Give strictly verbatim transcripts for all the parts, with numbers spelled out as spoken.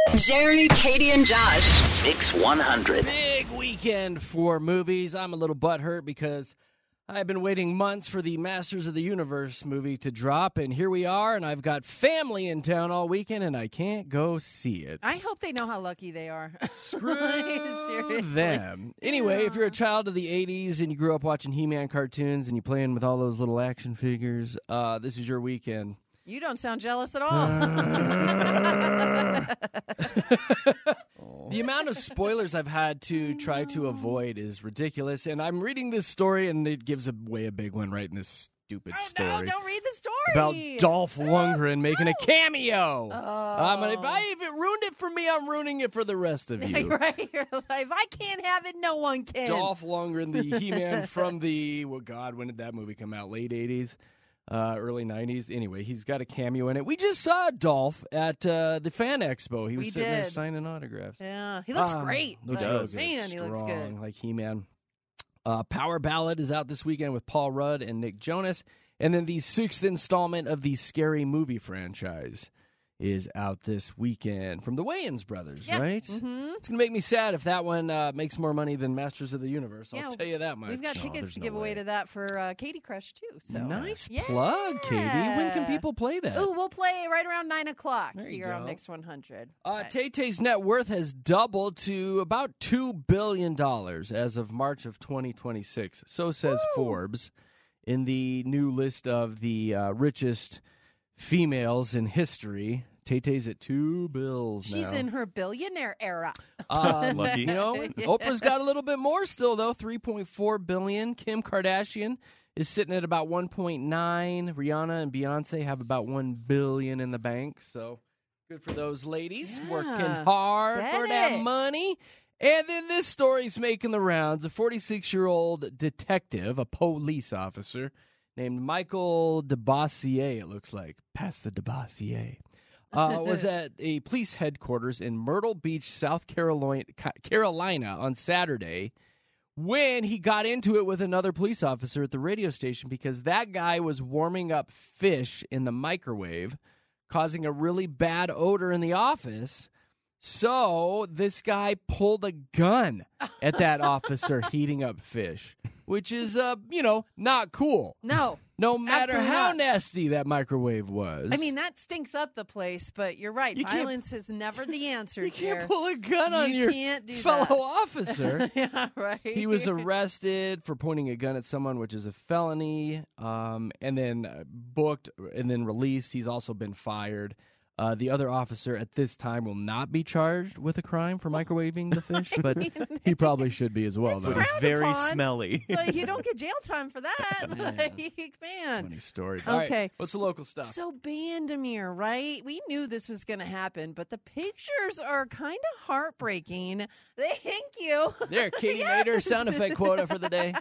Jeremy, Katie, and Josh. Mix one hundred. Big weekend for movies. I'm a little butthurt because I've been waiting months for the Masters of the Universe movie to drop, and here we are, and I've got family in town all weekend, and I can't go see it. I hope they know how lucky they are. Screw Seriously. them. Anyway, Yeah. if you're a child of the eighties and you grew up watching He-Man cartoons and you playing with all those little action figures, uh, this is your weekend. You don't sound jealous at all. The amount of spoilers I've had to try to avoid is ridiculous, and I'm reading this story, and it gives away a big one right in this stupid Oh, story. no, don't read the story. About Dolph Lundgren making a cameo. Oh. Um, and if, I, if it ruined it for me, I'm ruining it for the rest of you. Right? You're like, if I can't have it, no one can. Dolph Lundgren, the He-Man from the, well, God, when did that movie come out? Late eighties? Uh, early nineties. Anyway, he's got a cameo in it. We just saw Dolph at uh, the Fan Expo. He was We sitting there did. signing autographs. Yeah, he looks Um, great. Looks Like, real good. Man, he looks good. Strong, like He-Man. Uh, Power Ballad is out this weekend with Paul Rudd and Nick Jonas. And then the sixth installment of the Scary Movie franchise is out this weekend from the Wayans brothers, Yeah. right? Mm-hmm. It's going to make me sad if that one uh, makes more money than Masters of the Universe. I'll Yeah, tell you that much. We've got Oh, tickets there's to no give away way. to that for uh, Katie Crush, too. So Nice Yeah. plug, Katie. When can people play that? Ooh, we'll play right around nine o'clock There you here on go. Mix one hundred. Uh, But- Tay-Tay's net worth has doubled to about two billion dollars as of March of twenty twenty-six. So says Woo! Forbes in the new list of the uh, richest females in history. Tay-Tay's at two bills She's now. in her billionaire era. Um, Lucky. You know, Oprah's got a little bit more still, though, three point four billion dollars. Kim Kardashian is sitting at about one point nine. Rihanna and Beyonce have about one billion dollars in the bank, so good for those ladies Yeah. working hard Get for that it. money. And then this story's making the rounds. A forty-six-year-old detective, a police officer, named Michael DeBossier, it looks like. Pass the DeBossier. Uh, was at a police headquarters in Myrtle Beach, South Carolina, Carolina on Saturday when he got into it with another police officer at the radio station because that guy was warming up fish in the microwave, causing a really bad odor in the office. So this guy pulled a gun at that officer heating up fish, which is, uh, you know, not cool. No. No matter Absolutely how not. nasty that microwave was. I mean, that stinks up the place, but you're right. You can't- Violence is never the answer, you Jer. can't pull a gun on You your can't do fellow that. officer. Yeah, right. He was arrested for pointing a gun at someone, which is a felony, um, and then uh, booked and then released. He's also been fired. Uh, the other officer at this time will not be charged with a crime for microwaving the fish, but he probably should be as well. It's Though. But it's frowned very upon. smelly. But you don't get jail time for that. Yeah. Like, man. Funny story. All right, Okay. what's the local stuff? So, Bandemir, right? We knew this was going to happen, but the pictures are kind of heartbreaking. Thank you. There, Katie Yes. made her sound effect quota for the day.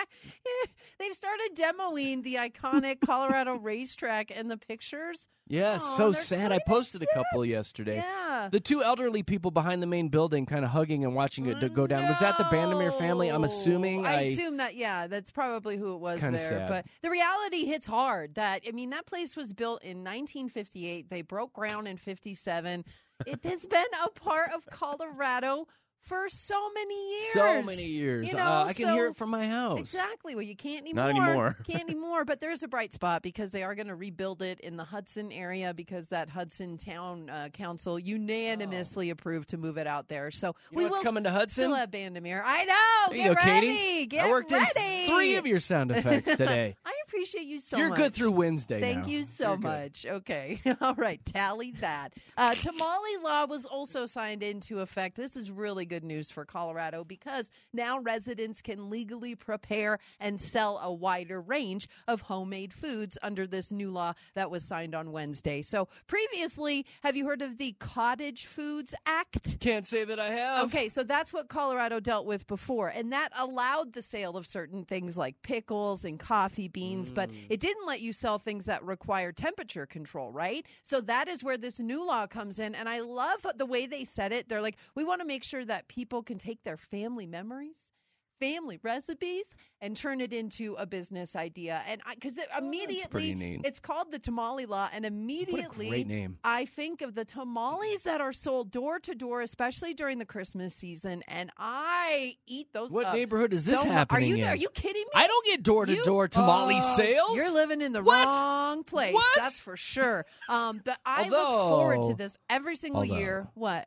They've started demoing the iconic Colorado racetrack, and the pictures. Yes, Aw, so they're sad. I kinda posted a sad. couple yesterday. Yeah. The two elderly people behind the main building kind of hugging and watching it go down. Was that the Vandermeer family? I'm assuming. I, assume that, yeah, that's probably who it was Kinda there. sad. But the reality hits hard that, I mean, that place was built in nineteen fifty-eight. They broke ground in fifty-seven. It has been a part of Colorado for so many years. So many years. You know, uh, I can hear so- it from my house. Exactly. Well, you can't anymore. Not anymore. Can't anymore. But there's a bright spot because they are going to rebuild it in the Hudson area because that Hudson Town uh, Council unanimously approved to move it out there. So You know we what's will coming to Hudson? still have Bandemir. I know. There Get you go, ready. Katie. Get I worked ready. in three of your sound effects today. I appreciate you so You're much. good through Wednesday Thank now. you so You're good. much. Okay. All right. Tally that. Uh, Tamale law was also signed into effect. This is really good news for Colorado because now residents can legally prepare and sell a wider range of homemade foods under this new law that was signed on Wednesday. So previously, have you heard of the Cottage Foods Act? Can't say that I have. Okay, so that's what Colorado dealt with before, and that allowed the sale of certain things like pickles and coffee beans, but it didn't let you sell things that require temperature control, right? So that is where this new law comes in, and I love the way they said it. They're like, we want to make sure that people can take their family memories, family recipes and turn it into a business idea. And I, because it, immediately, pretty neat. it's called the Tamale Law, and immediately, What a great name. I think of the tamales that are sold door to door, especially during the Christmas season, and I eat those. What up neighborhood is this so mu- happening Are you in? are you kidding me? I don't get door-to-door You- tamale Oh, sales. You're living in the What? wrong place. What? That's for sure. Um, but I Although- look forward to this every single although- year. What?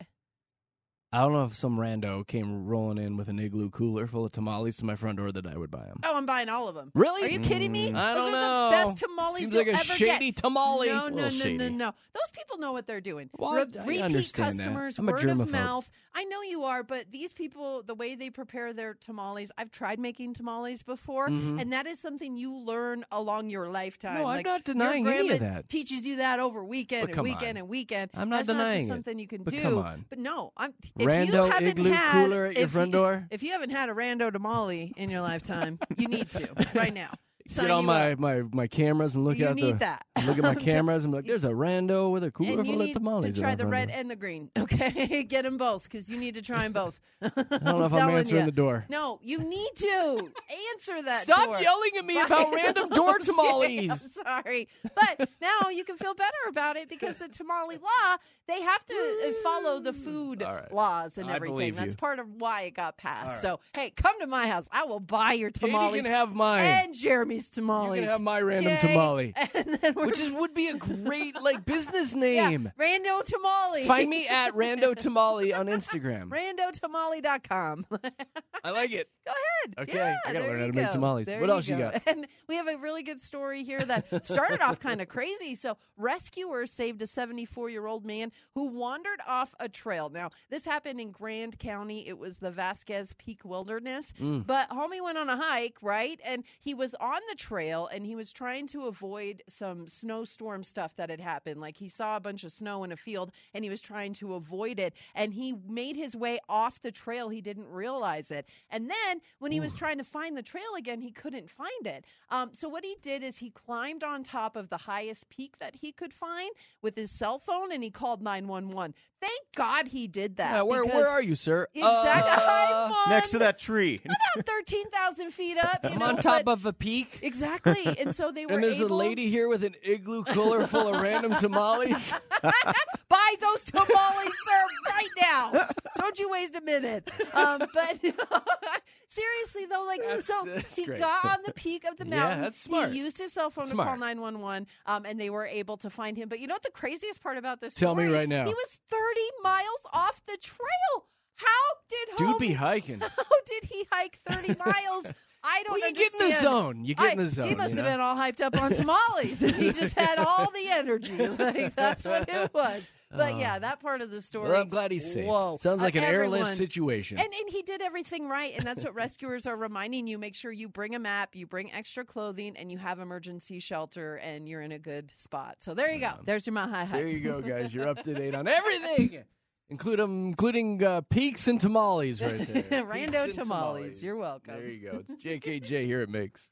I don't know if some rando came rolling in with an igloo cooler full of tamales to my front door that I would buy them. Oh, I'm buying all of them. Really? Are you kidding me? Mm, I Those don't are know. the best tamales Seems you'll like a ever shady get. tamale. No, A no, little no, shady. no, no. Those people know what they're doing. Well, Re- I- I repeat understand that. customers, I'm a word of germaphobe. mouth. I know you are, but these people, the way they prepare their tamales, I've tried making tamales before, Mhm. and that is something you learn along your lifetime. No, I'm Like, not denying your any of grandma that. Teaches you that over weekend But and come weekend on. and weekend. I'm not That's not denying just it. something you can But do. come on. But no, I'm if you Rando haven't igloo had, cooler at your if front you- door? If you haven't had a rando tamale in your lifetime, you need to right now. Sign Get on you my, up. my, my cameras and look You out need the that. look at my I'm tell- cameras and be like, there's a rando with a cooler And you full of need tamales. to in try our the front red door. and the green. Okay, get them both because you need to try them both. I I don't know if I'm answering the door. No, you need to answer that. Stop door. yelling at me about random door Okay, tamales. I'm sorry, but now you can feel better about it because the tamale law, they have to uh, follow the food All right. laws and I everything. believe That's you. part of why it got passed. All right. So hey, come to my house. I will buy your Katie tamales can have mine. and Jeremy's tamales. You can have my random Yay. tamale. And then we're Which is would be a great like business yeah, name. Rando Tamale. Find me at Rando Tamale on Instagram. rando tamale dot com. Go I like it. ahead. Okay, Yeah, I gotta there learn how you to make go. tamales. There What else you go. got? And we have a really good story here that started off kind of crazy. So rescuers saved a seventy-four-year-old man who wandered off a trail. Now, this happened in Grand County. It was the Vasquez Peak Wilderness. Mm. But homie went on a hike, right? And he was on the trail and he was trying to avoid some snowstorm stuff that had happened. Like he saw a bunch of snow in a field and he was trying to avoid it. And he made his way off the trail. He didn't realize it. And then when he was trying to find the trail again, he couldn't find it. Um, so what he did is he climbed on top of the highest peak that he could find with his cell phone and he called nine one one. Thank God he did that. Yeah, where because- where are you, sir? Exactly. Uh, I'm on Next to that tree. about thirteen thousand feet up. You I'm know, on top but- of a peak. Exactly. And so they were And there's able a lady here with an igloo cooler full of random tamales. buy those tamales, sir, right now. Don't you waste a minute. Um, but seriously, though, like, That's- so that's he great. got on the peak of the Yeah, mountain. that's smart. He used his cell phone to Smart. call nine one one, um, and they were able to find him. But you know what the craziest part about this Tell me story is? right now. He was thirty miles off the trail. How did Dude be homie- hiking. How did he hike thirty miles? I don't Well, you get in the understand. zone. You get in I- the zone. He must you have know? been all hyped up on tamales. He just had all the energy. Like that's what it was. But yeah, that part of the story. Well, I'm glad he's safe. Whoa. Sounds like Uh, an everyone- airless situation. And and he did everything right, and that's what rescuers are reminding you. Make sure you bring a map, you bring extra clothing, and you have emergency shelter, and you're in a good spot. So there you go. There's your Mile High Hike. There you go, guys. You're up to date on everything, including including uh, peaks and tamales right there. Rando Peaks and tamales. You're welcome. There you go. It's J K J here at Mix.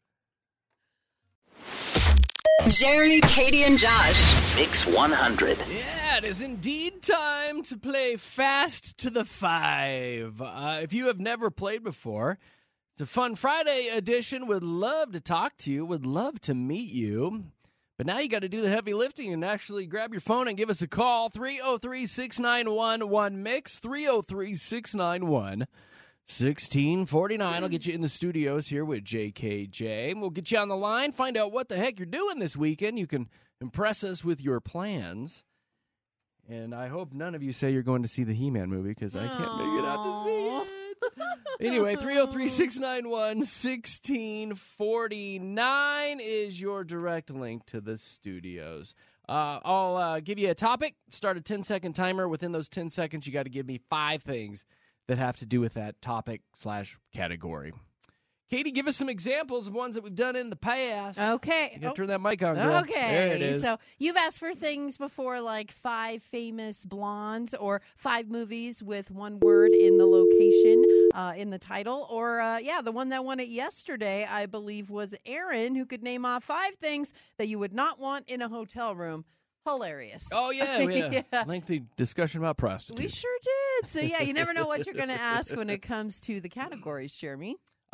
Jeremy, Katie, and Josh. Mix one hundred. Yeah, it is indeed time to play Fast to the Five. Uh, if you have never played before, it's a fun Friday edition. Would love to talk to you. Would love to meet you. But now you got to do the heavy lifting and actually grab your phone and give us a call. three oh three, six nine one, one mix. three oh three, six nine one, one six four nine. I'll get you in the studios here with J K J. We'll get you on the line, find out what the heck you're doing this weekend. You can impress us with your plans. And I hope none of you say you're going to see the He-Man movie because I can't make it out to see it. Anyway, three oh three, six nine one, one six four nine is your direct link to the studios. Uh, I'll uh, give you a topic, start a ten-second timer. Within those ten seconds, you got to give me five things that have to do with that topic slash category. Katie, give us some examples of ones that we've done in the past. Okay. You got to Oh. turn that mic on, girl. Okay. There it is. So you've asked for things before like five famous blondes or five movies with one word in the location, uh, in the title. Or, uh, yeah, the one that won it yesterday, I believe, was Aaron, who could name off five things that you would not want in a hotel room. Hilarious. Oh, yeah. We had a Yeah. lengthy discussion about prostitutes. We sure did. So, yeah, you never know what you're going to ask when it comes to the categories, Jeremy.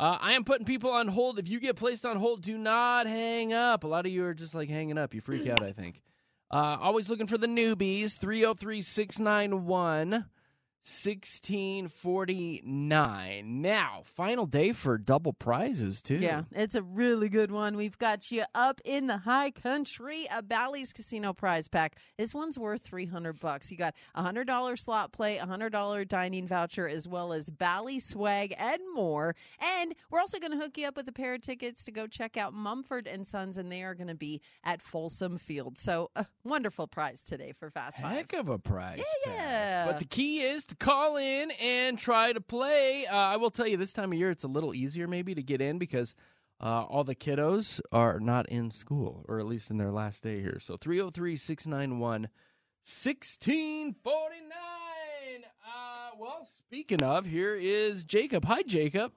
Uh, I am putting people on hold. If you get placed on hold, do not hang up. A lot of you are just like hanging up. You freak out, I think. Uh, always looking for the newbies. three oh three, six nine one, one six four nine. Now, final day for double prizes, too. Yeah, it's a really good one. We've got you up in the high country, a Bally's Casino prize pack. This one's worth three hundred bucks. You got a one hundred dollars slot play, a one hundred dollars dining voucher, as well as Bally swag and more. And we're also going to hook you up with a pair of tickets to go check out Mumford and Sons, and they are going to be at Folsom Field. So, a wonderful prize today for Fast Five. Heck of a prize. Yeah, pack. yeah. But the key is to call in and try to play. Uh, I will tell you, this time of year, it's a little easier maybe to get in because uh, all the kiddos are not in school, or at least in their last day here. So three oh three, six nine one, one six four nine. Uh, well, speaking of, here is Jacob. Hi, Jacob.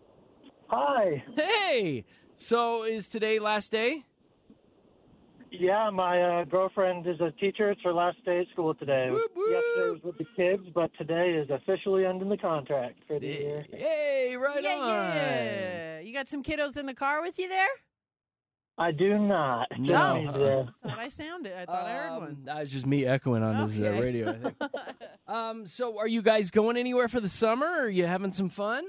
Hi. Hey. So is today last day? Yeah, my uh, girlfriend is a teacher. It's her last day at school today. Whoop, whoop. Yesterday was with the kids, but today is officially ending the contract for the year. Yay, right yeah, on. yeah. You got some kiddos in the car with you there? I do not. No. Just me there. I thought I sounded. I thought I heard Um, one. That was just me echoing on his uh, Okay. radio, I think. um, so are you guys going anywhere for the summer? Or are you having some fun?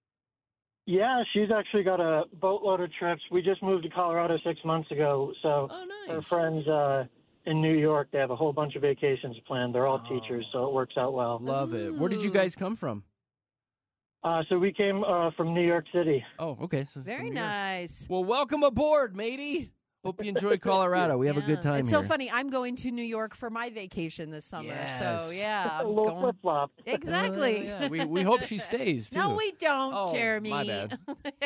Yeah, she's actually got a boatload of trips. We just moved to Colorado six months ago, so Oh, her nice. friends uh, in New York, they have a whole bunch of vacations planned. They're all Oh. teachers, so it works out well. Love it. Where did you Ooh. guys come from? Uh, so we came uh, from New York City. Oh, okay. So Very from New York. nice. Well, welcome aboard, matey. Hope you enjoy Colorado. We have a good Yeah. time It's here. so funny. I'm going to New York for my vacation this summer. Yes. So, yeah, a I'm little going. flip-flop. Exactly. Uh, yeah. we, we hope she stays, too. No, we don't, Oh, Jeremy. my bad.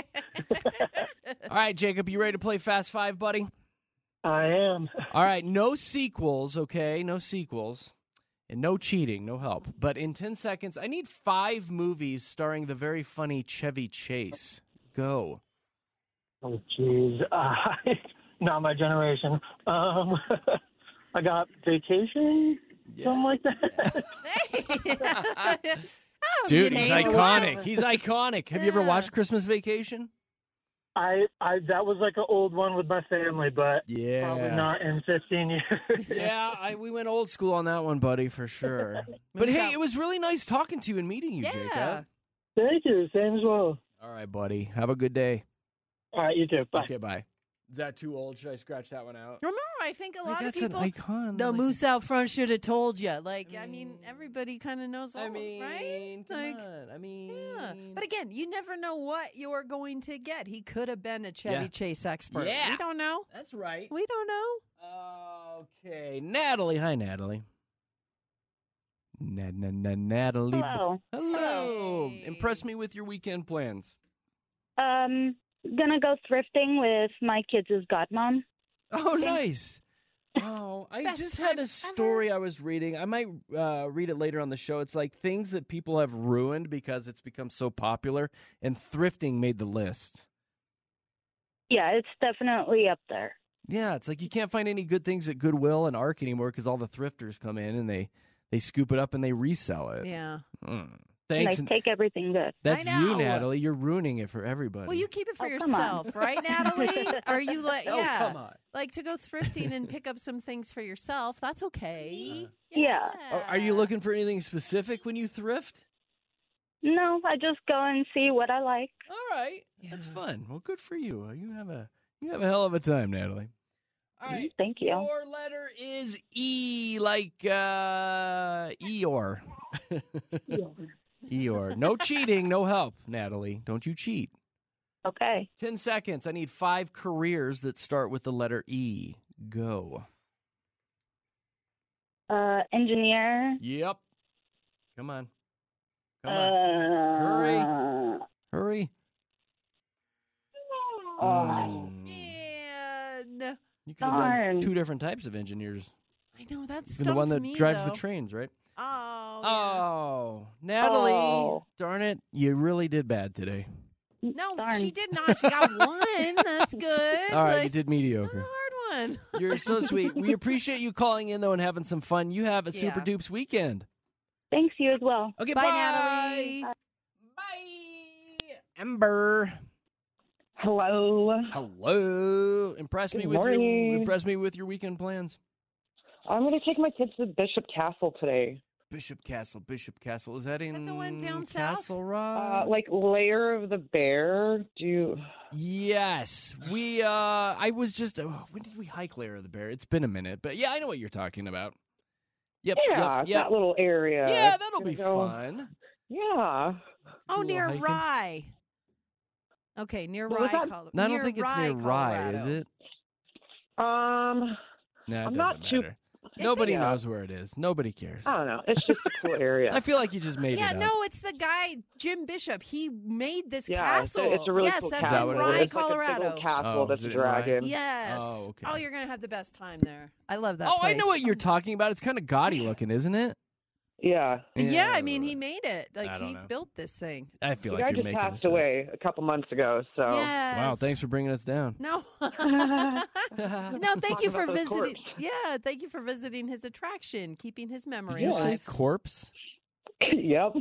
All right, Jacob, you ready to play Fast Five, buddy? I am. All right, no sequels, okay? No sequels. And no cheating, no help. But in ten seconds, I need five movies starring the very funny Chevy Chase. Go. Oh, jeez. Uh, not my generation. Um, I got Vacation, something like that. Hey. Oh, Dude, you he's named iconic. one. He's iconic. Have you ever Yeah. watched Christmas Vacation? I, I that was like an old one with my family, but Yeah. probably not in fifteen years. Yeah, I, we went old school on that one, buddy, for sure. But Moose hey, out. it was really nice talking to you and meeting you, Yeah. Jacob. Thank you. Same as well. All right, buddy. Have a good day. All right, you too. Bye. Okay, bye. Is that too old? Should I scratch that one out? Remember, I think a Like, lot of that's people. an icon. The Like- moose out front should have told you. Like, I mean, mean- everybody kind of knows all, I mean, right? come Like, on. I mean, yeah. But again, you never know what you're going to get. He could have been a Chevy Yeah. Chase expert. Yeah. We don't know. that's right. We don't know. Okay, Natalie. Hi, Natalie. Na, na, na, Natalie. Hello. Hello. Hey. Impress me with your weekend plans. Um, gonna go thrifting with my kids' godmom. Oh, nice. Oh, I Best just time had a ever. story I was reading. I might uh, read it later on the show. It's like things that people have ruined because it's become so popular, and thrifting made the list. Yeah, it's definitely up there. Yeah, it's like you can't find any good things at Goodwill and Ark anymore because all the thrifters come in and they, they scoop it up and they resell it. Yeah. Mm. And Thanks. I take everything good. That's I you, know. Natalie. You're ruining it for everybody. Well, you keep it for Oh, come on. yourself, right, Natalie? Are you like, oh, yeah, come on. like to go thrifting and pick up some things for yourself? That's okay. Yeah. Oh, are you looking for anything specific when you thrift? No, I just go and see what I like. All right, that's Yeah. fun. Well, good for you. You have a you have a hell of a time, Natalie. All right, Thank you. your letter is E, like uh, Eeyore. Eeyore. No cheating, no help, Natalie. Don't you cheat. Okay. Ten seconds. I need five careers that start with the letter E. Go. Uh, engineer. Yep. Come on. Come Uh, on. Hurry. Oh, Mm. Man, You could have done Darn. two different types of engineers. I know that's Even the one that me, drives though. the trains, right? Oh, Oh, Natalie. Oh. Darn it. You really did bad today. yeah. no, darn. she did not. She got one. That's good. All right, Like, you did not a mediocre. hard one. You're so sweet. We appreciate you calling in, though, and having some fun. You have a super Yeah. dupes weekend. Thanks, you as well. Okay, Bye, bye. Natalie. Bye. Amber. Hello. Hello. Impress me Good with your morning. impress me with your weekend plans. I'm going to take my kids to Bishop Castle today. Bishop Castle, Bishop Castle. Is that in that the one down south? Castle Rock? Uh, like Lair of the Bear. Do you... Yes. We uh I was just oh, when did we hike Lair of the Bear? It's been a minute, but yeah, I know what you're talking about. Yep. Yeah, yep, yep. that little area. Yeah, that'll Gonna be go- fun. Yeah. Oh, Little near hiking. Rye. Okay, near What Rye, was that? Col- No, I don't near think it's Rye, near Rye, Colorado. is it? Um, No, it I'm doesn't not too- matter. Nobody Yeah. knows where it is. Nobody cares. I don't know. It's just a cool area. I feel like you just made Yeah, it up. no, it's the guy Jim Bishop. He made this yeah, it's castle. a, it's a really yes, cool that's Is that castle. what in it Rye, is? It's like a big Colorado. old castle Oh, that's is a it in Rye? dragon. Yes. Oh, okay. Oh, you're gonna have the best time there. I love that. Oh, I place. know what you're talking about. It's kind of gaudy looking, isn't it? Yeah. Yeah, I mean, he made it. I Like don't he know. built this thing. I feel The like guy you're just making passed this up. away a couple months ago, so. Yes. Wow, thanks for bringing us down. No. no, thank Talk you for about those visiting. corpse. Yeah, thank you for visiting his attraction, keeping his memory Did you say alive. corpse? Yep.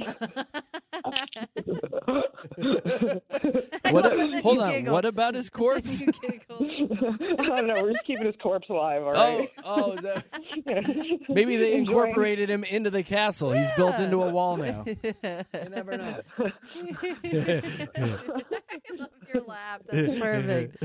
What? love A, that hold you on. giggle. What about his corpse? You giggled. I don't know. We're just keeping his corpse alive, all Oh, right? oh, is that, maybe they Enjoying- incorporated him into the castle. He's built Yeah. into a wall now. You never know. I love your laugh. That's perfect.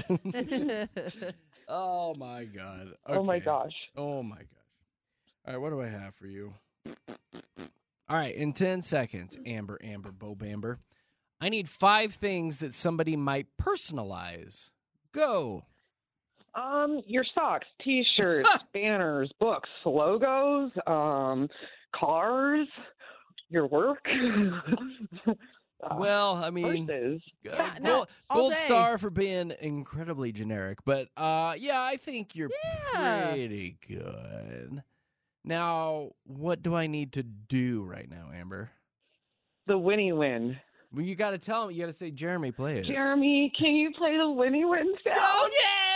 Oh my god. Oh my Okay. gosh. Oh my gosh. All right, what do I have for you? All right, in ten seconds, Amber, Amber, Bo Bamber. I need five things that somebody might personalize. Go. Um, your socks, T-shirts, banners, books, logos, um, cars, your work. Uh, Well, I mean, purses. uh, Yeah, no, gold, all gold day. star for being incredibly generic, but uh, yeah, I think you're Yeah. pretty good. Now, what do I need to do right now, Amber? The Winnie Win. Well, you got to tell him. You got to say, Jeremy, play it. Jeremy, can you play the Winnie Win sound?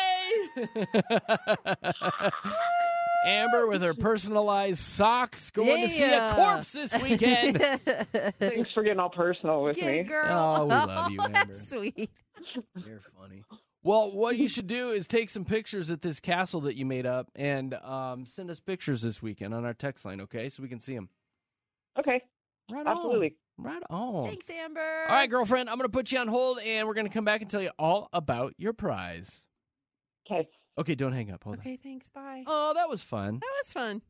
Okay. Amber with her personalized socks going to see a Yeah. corpse this weekend. Thanks for getting all personal with Get me. it, girl. Oh, we love you, Amber. That's sweet. You're funny. Well, what you should do is take some pictures at this castle that you made up and um, send us pictures this weekend on our text line, okay? So we can see them. Okay, Right absolutely. on. Right on. Thanks, Amber. All right, girlfriend, I'm going to put you on hold, and we're going to come back and tell you all about your prize. Okay. Okay, don't hang up. Hold on. Okay, thanks. Bye. Oh, that was fun. That was fun.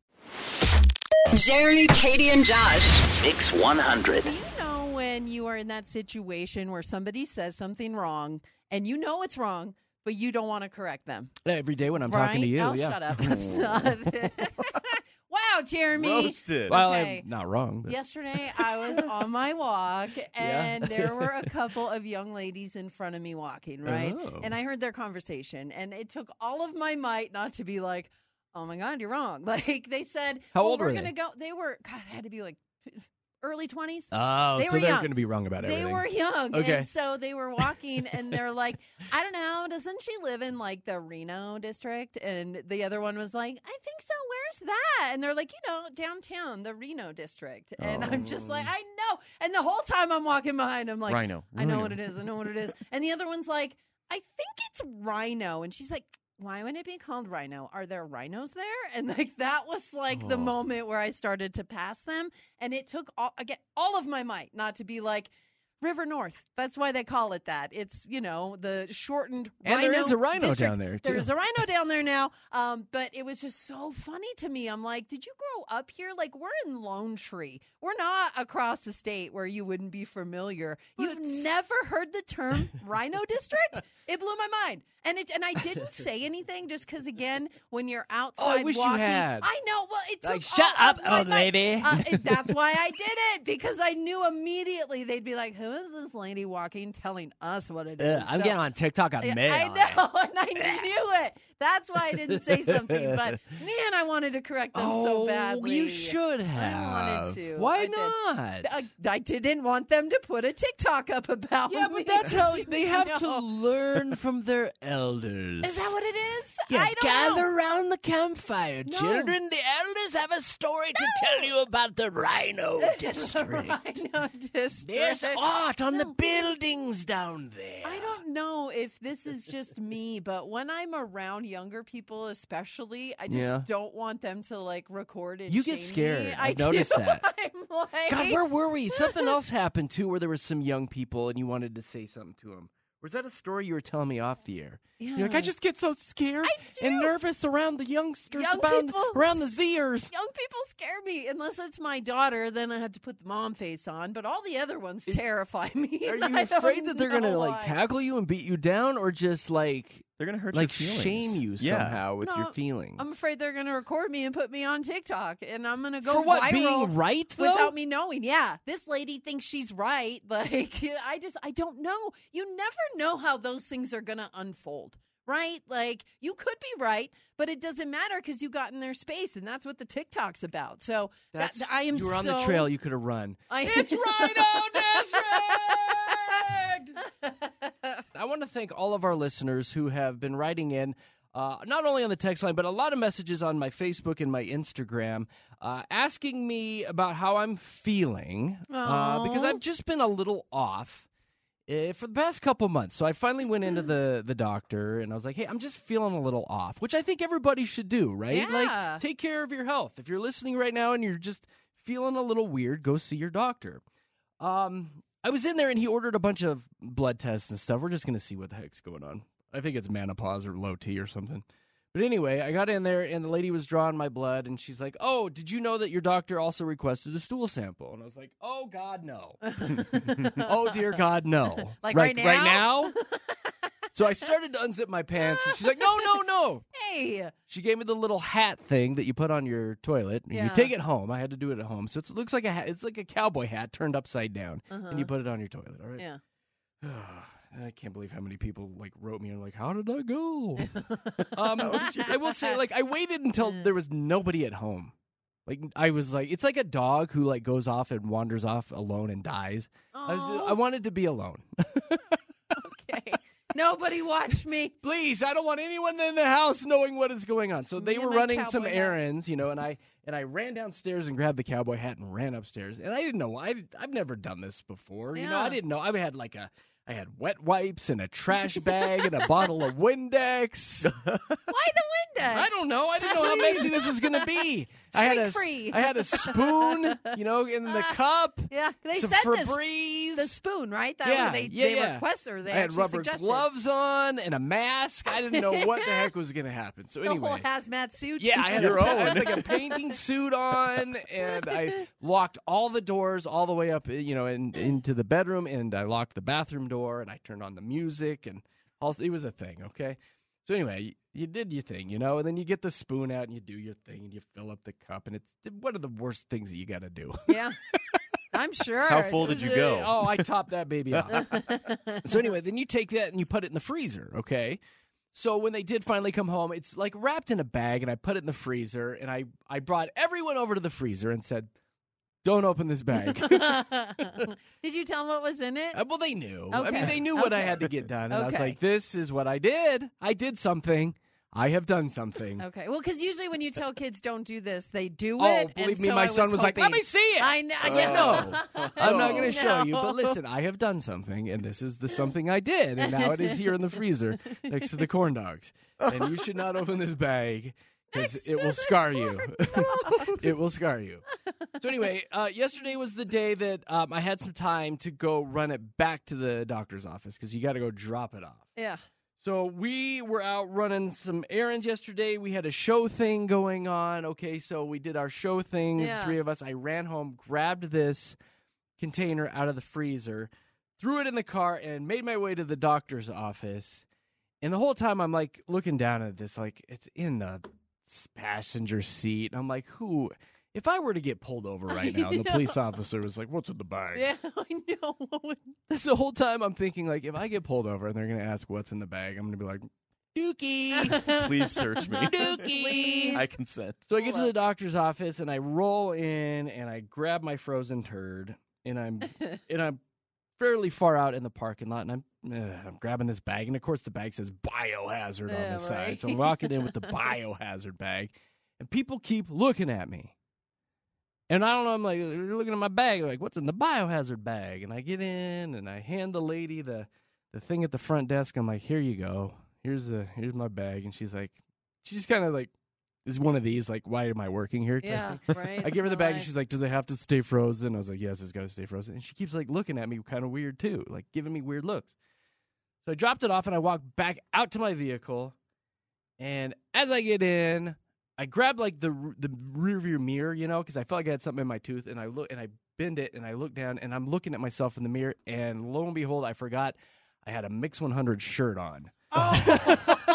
Jeremy, Katie, and Josh. Mix one hundred. Do you know when you are in that situation where somebody says something wrong and you know it's wrong, but you don't want to correct them? Every day when I'm right? talking to you, Oh, yeah. shut up. That's not. Wow, Jeremy. Roasted. Well, Okay. I'm not wrong. But. Yesterday, I was on my walk, and there were a couple of young ladies in front of me walking, right? Oh. And I heard their conversation, and it took all of my might not to be like, "Oh my God, you're wrong." Like they said, How well, old we're were gonna they? go. They were God, they had to be like early twenties. Oh, They so were they're young. going to be wrong about They everything. were young. Okay. And so they were walking and they're like, I don't know, doesn't she live in like the Reno district? And the other one was like, I think so. Where's that? And they're like, you know, downtown, the Reno district. And I'm just like, I know. And the whole time I'm walking behind, I'm like, Rhino. I know Rhino. what it is. I know what it is. And the other one's like, I think it's Rhino. And she's like, why would it be called Rhino? Are there rhinos there? And like that was like the Oh. moment where I started to pass them. And it took all, again, all of my might not to be like, River North. That's why they call it that. It's, you know, the shortened And rhino there is a rhino district. down there, too. There's a rhino down there now. Um, but it was just so funny to me. I'm like, did you grow up here? Like, we're in Lone Tree. We're not across the state where you wouldn't be familiar. You've But- never heard the term rhino district? It blew my mind. And it and I didn't say anything just because, again, when you're outside Oh, wish you walking. had. I know. Well, it took Like, shut all up, of my old might. lady. Uh, it- that's why I did it, because I knew immediately they'd be like, who is this lady walking telling us what it is? Ugh, I'm So- getting on TikTok a Yeah, minute. I know, and I knew it. That's why I didn't say something. But man, I wanted to correct them oh, so badly. you should have. I wanted to. Why I did. not? I, I didn't want them to put a TikTok up about yeah, me. but that's how they have to No. learn from their elders. Is that what it is? Yes, I don't gather know. around the campfire, No. children. The elders have a story to tell you about the Rhino District. Rhino District. There's art on the No. buildings down there. I don't know if this is just me, but when I'm around younger people, especially, I just Yeah. don't want them to like record and You get shame scared. me. I've I noticed do. that. I'm like, God, where were we? Something else happened too, where there were some young people, and you wanted to say something to them. Was that a story you were telling me off the air? yeah. You're like, I just get so scared I do. and nervous around the youngsters, Young around, people- around the Zers. Young people scare me. Unless it's my daughter, then I have to put the mom face on. But all the other ones terrify me. Are and you I don't afraid that they're know gonna like why. tackle you and beat you down, or just like They're gonna hurt like your feelings. shame you Yeah. somehow with No, your feelings? I'm afraid they're going to record me and put me on TikTok, and I'm going to go For what, viral being right, though? without me knowing. Yeah, this lady thinks she's right. Like, I just, I don't know. You never know how those things are going to unfold, right? Like, you could be right, but it doesn't matter because you got in their space, and that's what the TikTok's about. So that, That's, I am. you were on so, the trail. You could have run. I, It's Rhino District! I want to thank all of our listeners who have been writing in, uh, not only on the text line, but a lot of messages on my Facebook and my Instagram, uh, asking me about how I'm feeling, uh, because Aw. I've just been a little off uh, for the past couple months. So I finally went into the, the doctor, and I was like, hey, I'm just feeling a little off, which I think everybody should do, right? Yeah. Like, take care of your health. If you're listening right now and you're just feeling a little weird, go see your doctor. Um, I was in there and he ordered a bunch of blood tests and stuff. We're just going to see what the heck's going on. I think it's menopause or low T or something. But anyway, I got in there and the lady was drawing my blood and she's like, oh, did you know that your doctor also requested a stool sample? And I was like, oh, God, no. Oh, dear God, no. Like right Right now? now? So I started to unzip my pants and she's like, no, no, no. Hey, She gave me the little hat thing that you put on your toilet. And Yeah. You take it home. I had to do it at home. So it's, it looks like a hat. It's like a cowboy hat turned upside down. Uh-huh. And you put it on your toilet, all right? yeah. I can't believe how many people like wrote me and like, how did I go? um, I will say, like, I waited until there was nobody at home. Like, I was like, it's like a dog who like goes off and wanders off alone and dies. I was, Oh, I wanted to be alone. okay. Nobody watch me. Please, I don't want anyone in the house knowing what is going on. So It's they me were and my running some cowboy hat. errands, you know, and I and I ran downstairs and grabbed the cowboy hat and ran upstairs. And I didn't know I I've never done this before. You know, Yeah. I didn't know. I had like a I had wet wipes and a trash bag and a bottle of Windex. Why the Windex? I don't know. I didn't know how messy this was going to be. I had a Streak-free. I had a spoon, you know, in the cup. Yeah, they some said this. Febreze. The spoon, right? That Yeah, they, yeah, they yeah. request or they I had actually rubber suggested. gloves on and a mask. I didn't know what the heck was going to happen. So The anyway, whole hazmat suit. yeah, I had, your a, I own. had like a painting suit on, and I locked all the doors all the way up, you know, in, into the bedroom, and I locked the bathroom door, and I turned on the music, and all, it was a thing. Okay, so anyway, you, you did your thing, you know, and then you get the spoon out and you do your thing, and you fill up the cup, and it's one of the worst things that you got to do. Yeah, I'm sure. How full did you go? Oh, I topped that baby off. So anyway, then you take that and you put it in the freezer, okay? So when they did finally come home, it's like wrapped in a bag, and I put it in the freezer, and I, I brought everyone over to the freezer and said, don't open this bag. Did you tell them what was in it? Uh, well, they knew. I mean, Okay. they knew what I Okay. had to get done. And I was Okay. like, this is what I did. I did something. I have done something. Okay. Well, because usually when you tell kids don't do this, they do Oh, it. believe and me, so my I son was like, let hoping- me see it. I know. I said, no, I'm not going to show you. No. But listen, I have done something, and this is the something I did, and now it is here in the freezer next to the corn dogs. And you should not open this bag because it will scar you. It will scar you. So anyway, uh, yesterday was the day that um, I had some time to go run it back to the doctor's office because you got to go drop it off. Yeah. So we were out running some errands yesterday. We had a show thing going on. Okay, so we did our show thing, Yeah. the three of us. I ran home, grabbed this container out of the freezer, threw it in the car, and made my way to the doctor's office. And the whole time I'm like looking down at this, like it's in the passenger seat. I'm like, who? If I were to get pulled over right now, and the police officer was like, what's in the bag? Yeah, I know. What would- That's the whole time I'm thinking, like, if I get pulled over and they're going to ask what's in the bag, I'm going to be like, Dookie, Please search me. Dookie. I consent. So I get to the doctor's office and I roll in and I grab my frozen turd and I'm and I'm fairly far out in the parking lot, and I'm uh, I'm grabbing this bag, and of course the bag says biohazard Yeah, on the side. right. So I'm walking in with the biohazard bag, and people keep looking at me. And I don't know, I'm like, they're looking at my bag, like, what's in the biohazard bag? And I get in, and I hand the lady the, the thing at the front desk. I'm like, here you go. Here's the here's my bag. And she's like, she's just kind of like, is one of these, like, why am I working here? Yeah, right. I give her the It's bag, my and she's like, does it have to stay frozen? I was like, yes, it's got to stay frozen. And she keeps, like, looking at me kind of weird, too, like, giving me weird looks. So I dropped it off, and I walked back out to my vehicle. And as I get in, I grab, like, the the rear view mirror, you know, because I felt like I had something in my tooth. And I look, and I bend it, and I look down, and I'm looking at myself in the mirror. And lo and behold, I forgot I had a Mix one hundred shirt on. Oh,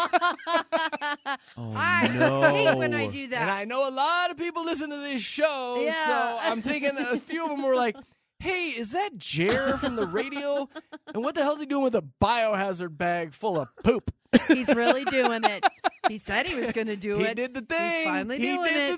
Oh, I no. hate when I do that. And I know a lot of people listen to this show, Yeah. so I'm thinking a few of them were like, hey, is that Jer from the radio? And what the hell is he doing with a biohazard bag full of poop? He's really doing it. He said he was going to do He it. did the thing. He's finally he doing did it.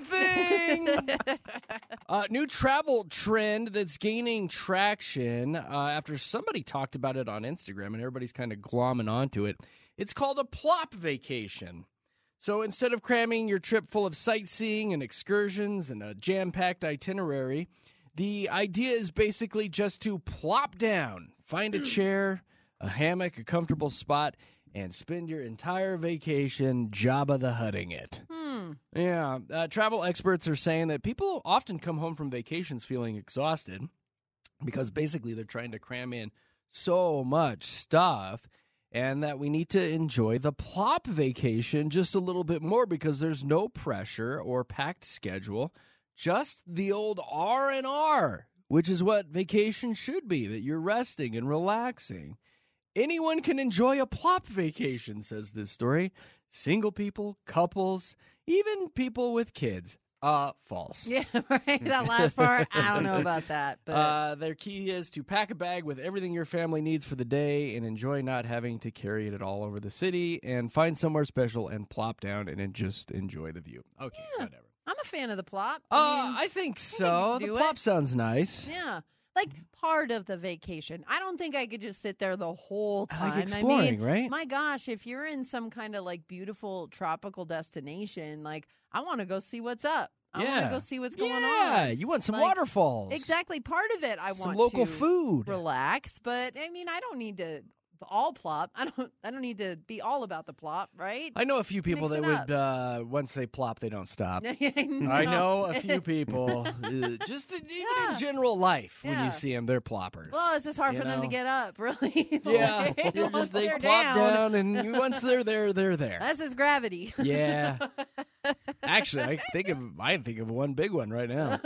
the thing. uh, new travel trend that's gaining traction uh, after somebody talked about it on Instagram, and everybody's kind of glomming onto it. It's called a plop vacation. So instead of cramming your trip full of sightseeing and excursions and a jam-packed itinerary, the idea is basically just to plop down, find a chair, a hammock, a comfortable spot, and spend your entire vacation Jabba the Hutting it. Hmm. Yeah, uh, travel experts are saying that people often come home from vacations feeling exhausted because basically they're trying to cram in so much stuff, and that we need to enjoy the plop vacation just a little bit more because there's no pressure or packed schedule, just the old R and R, which is what vacation should be, that you're resting and relaxing. Anyone can enjoy a plop vacation, says this story. Single people, couples, even people with kids. Uh, false. Yeah, right. That last part, I don't know about that. But Uh, their key is to pack a bag with everything your family needs for the day and enjoy not having to carry it all over the city, and find somewhere special and plop down and then just enjoy the view. Okay, whatever. I'm a fan of the plop. Uh, I mean, I think so. do The it. plop sounds nice. yeah. Like part of the vacation. I don't think I could just sit there the whole I time. like exploring, I mean, right? my gosh, if you're in some kind of like beautiful tropical destination, like I want to go see what's up. I want to Yeah. go see what's going Yeah, on. you want some Like, waterfalls. Exactly. Part of it I Some want local to food. relax, but I mean, I don't need to all plop. I don't I don't need to be all about the plop, right? I know a few people Mix that it would, uh, once they plop, they don't stop. I I know a few people, uh, just in, even Yeah. in general life, when Yeah. you see them, they're ploppers. Well, it's just hard You for them to know? get up, really. Yeah, Like, they're once just, they they're plop down, and once they're there, they're there. That's just gravity. Yeah. Actually, I think of I think of one big one right now.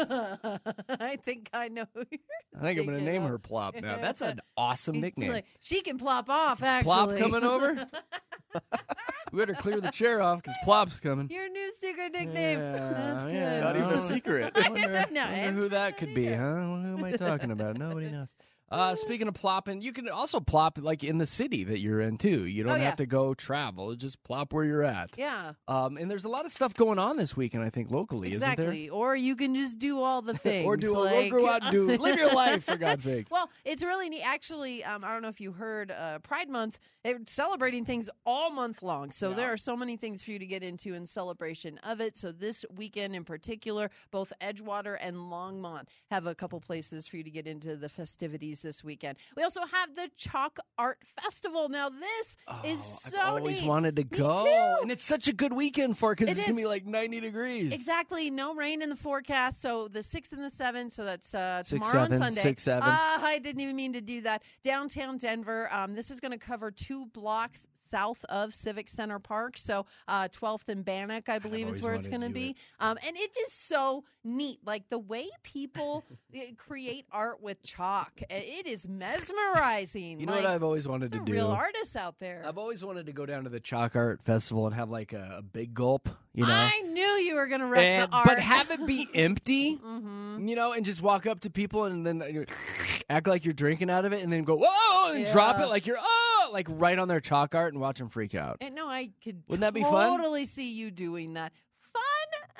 I think I know. Who you're I think I'm going to thinking name of. her Plop now. That's an awesome He's nickname. like, she can plop off, actually. Plop coming over? We better clear the chair off because Plop's coming. Your new secret nickname. Yeah, That's good. yeah. Not even Oh. a secret. I wonder, No, wonder and- who that could be, huh? Who am I talking about? Nobody knows. Uh, speaking of plopping, you can also plop like in the city that you're in too. You don't Oh, yeah. have to go travel; just plop where you're at. Yeah, Um, and there's a lot of stuff going on this weekend, I think, locally, exactly. Or you can just do all the isn't things. there? Or do a like, go out and do live your life for God's sakes. Well, it's really neat. Actually, um, I don't know if you heard uh, Pride Month. It's celebrating things all month long. So Yeah. there are so many things for you to get into in celebration of it. So this weekend in particular, both Edgewater and Longmont have a couple places for you to get into the festivities this weekend. We also have the Chalk Art Festival. Now, this is Oh, so I've always neat. wanted to Me go, too. and it's such a good weekend for it because It it's gonna is. be like ninety degrees. Exactly. No rain in the forecast. So the sixth and the seventh. So that's uh, Six, tomorrow seven, and Sunday. six, seven. Ah, I didn't even mean to do that. Downtown Denver. Um, this is going to cover two blocks south of Civic Center Park. So uh, twelfth and Bannock, I believe, is always where it's wanted going to to do be. Um, and it is so neat. Like the way people eh, create art with chalk. eh, It is mesmerizing. You know like, what I've always wanted to some do? real artists out there. I've always wanted to go down to the Chalk Art Festival and have like a, a big gulp, you know. I knew you were going to wreck And- the art. but have it be empty, Mhm. you know, and just walk up to people and then you act like you're drinking out of it, and then go whoa and drop Yeah. it like you're oh like right on their chalk art and watch them freak out. And no, I could Wouldn't that be fun? totally see you doing that. Fun? Uh,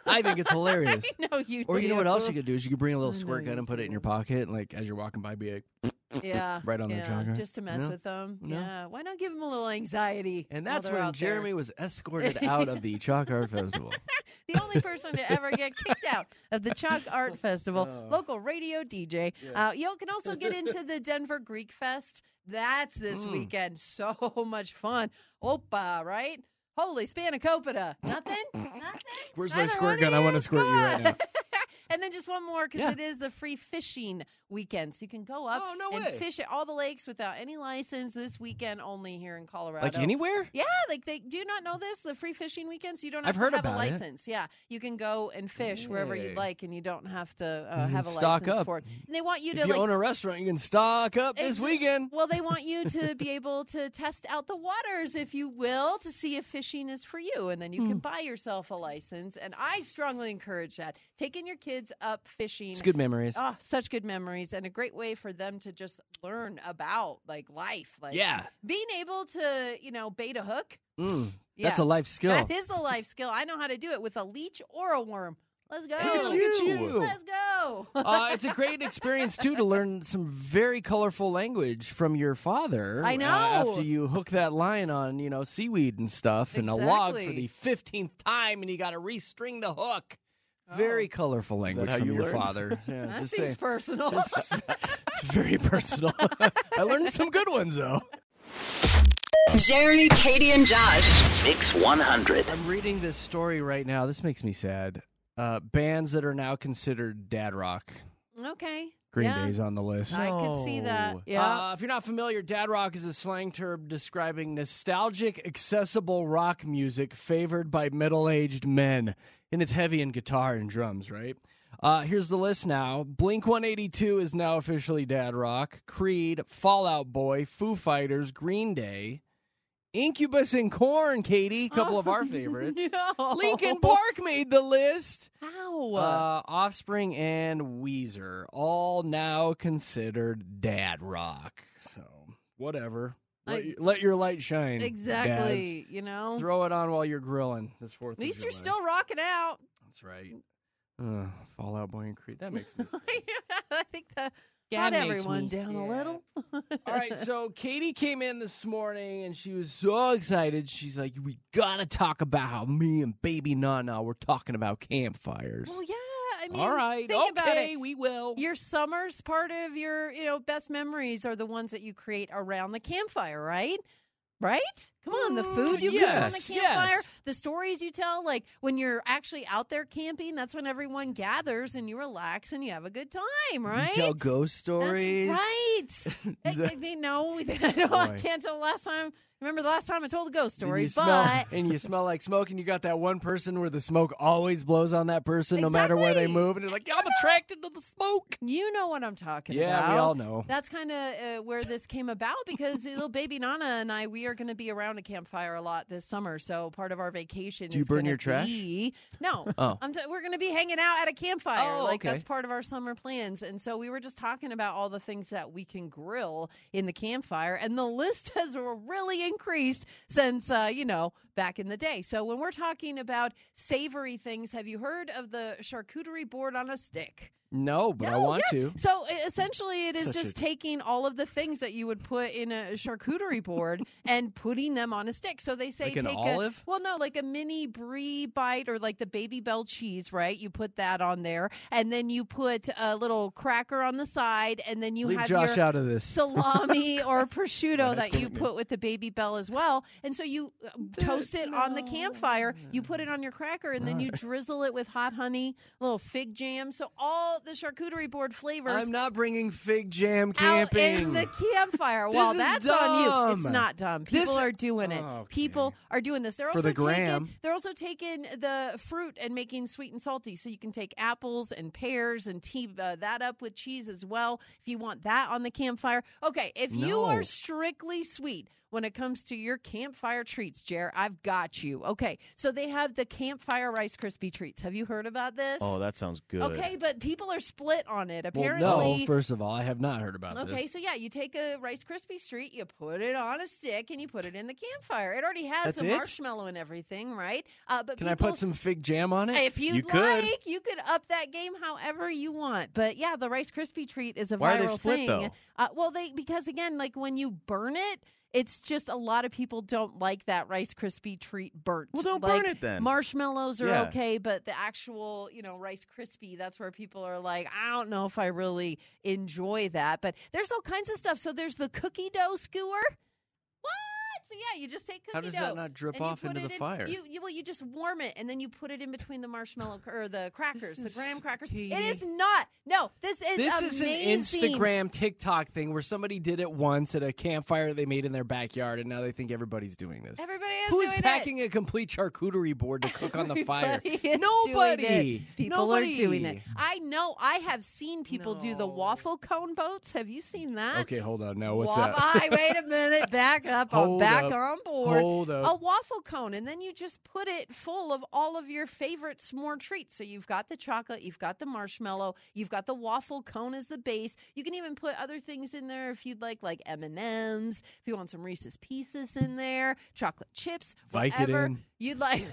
I think it's hilarious. I know you Or do. you know what else you could do is you could bring a little I know squirt gun you and put it do. in your pocket, and like as you're walking by, be like, Yeah. right on their yeah, chalk art. just to mess No? with them. No? Yeah. Why not give them a little anxiety? and while that's they're when out there? Jeremy was escorted out of the Chalk Art Festival. The only person to ever get kicked out of the Chalk Art Festival, Oh. local radio D J. Uh, you can also get into the Denver Greek Fest. That's this Mm. weekend. So much fun. Opa, right? Holy spanakopita. Nothing? Nothing? Where's my Neither squirt one gun? of I want to you? squirt you Come right on. now. And then just one more because Yeah. it is the free fishing weekend. So you can go up Oh, no and way. fish at all the lakes without any license this weekend only here in Colorado. Like anywhere? Yeah, like they do you not know this? The free fishing weekends, you don't I've have heard to have a about it. license. Yeah, you can go and fish wherever Hey. you'd like, and you don't have to uh, You can have a stock license up. for it. And they want you If to you like. own a restaurant, you can stock up this Exa- weekend. Well, they want you to be able to test out the waters, if you will, to see if fishing is for you. And then you Hmm. can buy yourself a license. And I strongly encourage that. Taking your kids up fishing. It's good memories. Oh, such good memories and a great way for them to just learn about like life. Like Yeah. being able to, you know, bait a hook. Mm, Yeah. That's a life skill. That is a life skill. I know how to do it with a leech or a worm. Let's go. Hey, look at you. Let's go. uh, it's a great experience too to learn some very colorful language from your father. I know. uh, after you hook that line on, you know, seaweed and stuff, and a log for Exactly. the fifteenth time, and you got to restring the hook. Very colorful language how from you your learned? father. Yeah, That just seems saying. personal. Just- it's very personal. I learned some good ones though. Jeremy, Katie, and Josh. Mix one hundred. I'm reading this story right now. This makes me sad. Uh, bands that are now considered dad rock. Okay. Green yeah. Day's on the list. I could see that. No. Yeah. Uh, if you're not familiar, dad rock is a slang term describing nostalgic, accessible rock music favored by middle-aged men. And it's heavy in guitar and drums, right? Uh, here's the list now. Blink one eighty-two is now officially dad rock. Creed, Fall Out Boy, Foo Fighters, Green Day, Incubus and Korn, Katie, a couple of our favorites. No. Linkin Park made the list. How? Uh, Offspring and Weezer, all now considered dad rock. So, whatever. Let, I- y- let your light shine. exactly. You know? dads. Throw it on while you're grilling this fourth At least of you're July. still rocking out. That's right. Uh, Fall Out Boy and Creed. That makes me sad. I think that Yeah, brought it makes everyone me down a sad. little. All right, so Katie came in this morning and she was so excited. She's like, "We gotta talk about how me and Baby Nana were talking about campfires." Well, yeah. I mean, All right, think about okay, it. we will. Your summers, part of your, you know, best memories are the ones that you create around the campfire, right? Right? Come on, the food you cook on the yes, campfire, yes. the stories you tell, like when you're actually out there camping, that's when everyone gathers and you relax and you have a good time, right? You tell ghost stories. That's right. I, Is that- I mean, no, I, don't, I Boy. can't tell the last time. Remember the last time I told a ghost And story, you but smell, and you smell like smoke, and you got that one person where the smoke always blows on that person, no matter where they Exactly. move, and they're like, "I'm attracted to the smoke." you know what I'm talking Yeah, about. we all know. That's kind of uh, where this came about because little baby Nana and I, we are going to be around a campfire a lot this summer. So part of our vacation Do you is burn gonna your trash? be- No, Oh. I'm t- we're going to be hanging out at a campfire. Oh, like okay. that's part of our summer plans. And so we were just talking about all the things that we can grill in the campfire, and the list has really increased since uh, you know back in the day. So when we're talking about savory things, have you heard of the charcuterie board on a stick? No, but I No, want yeah. to. So e- essentially, it is Such just a- taking all of the things that you would put in a charcuterie board and putting them on a stick. So they say Like an take olive? a well, no, like a mini brie bite or like the Baby Bell cheese, right? You put that on there, and then you put a little cracker on the side, and then you Leave have Josh your out of this. salami or prosciutto Right, that you screw me. put with the Baby Bell as well. And so you uh, toast it on the campfire, you put it on your cracker, and then you drizzle it with hot honey, a little fig jam. So all the charcuterie board flavors I'm not bringing fig jam out camping. in the campfire. This Well, is that's on you. It's dumb. not dumb. People This- are doing it. Okay. People are doing this. They're For also the gram. taking they're also taking the fruit and making sweet and salty. So you can take apples and pears and tea uh, that up with cheese as well if you want that on the campfire. Okay, if you No. are strictly sweet, when it comes to your campfire treats, Jer. I've got you. Okay, so they have the campfire Rice Krispie treats. Have you heard about this? Oh, that sounds good. Okay, but people are split on it. Well, Apparently, no, first of all, I have not heard about okay, this. so yeah, you take a Rice Krispie treat, you put it on a stick, and you put it in the campfire. It already has That's the it? marshmallow and everything, right? Uh, but Can I people, put some fig jam on it? If you'd You could. like, you could up that game however you want. But yeah, the Rice Krispie treat is a Why viral are they split, thing. though? Uh, well, they because again, like when you burn it, it's just a lot of people don't like that Rice Krispie treat burnt. Well, don't Like, burn it then. Marshmallows are Yeah. okay, but the actual, you know, Rice Krispie, that's where people are like, I don't know if I really enjoy that. But there's all kinds of stuff. So there's the cookie dough skewer. What? So yeah, you just take cookie How does dough. that not drip and you off put into it the in- fire? You, you, well, you just warm it, and then you put it in between the marshmallow cr- or the crackers, the is graham crackers. tea. It is not. No, this is This is an amazing. Instagram TikTok thing where somebody did it once at a campfire they made in their backyard, and now they think everybody's doing this. Everybody is Who is doing packing it. a complete charcuterie board to cook on the fire? Everybody is Nobody. doing it. People Nobody. are doing it. I know. I have seen people do the No. waffle cone boats. Have you seen that? Okay, hold on. Now, what's Waffle- that? I wait a minute. Back up. I'm Hold back up. on board. Hold up. A waffle cone, and then you just put it full of all of your favorite s'more treats. So you've got the chocolate, you've got the marshmallow, you've got the waffle cone as the base. You can even put other things in there if you'd like, like M and M's. If you want some Reese's Pieces in there, chocolate chips, whatever Vicodin. you'd like.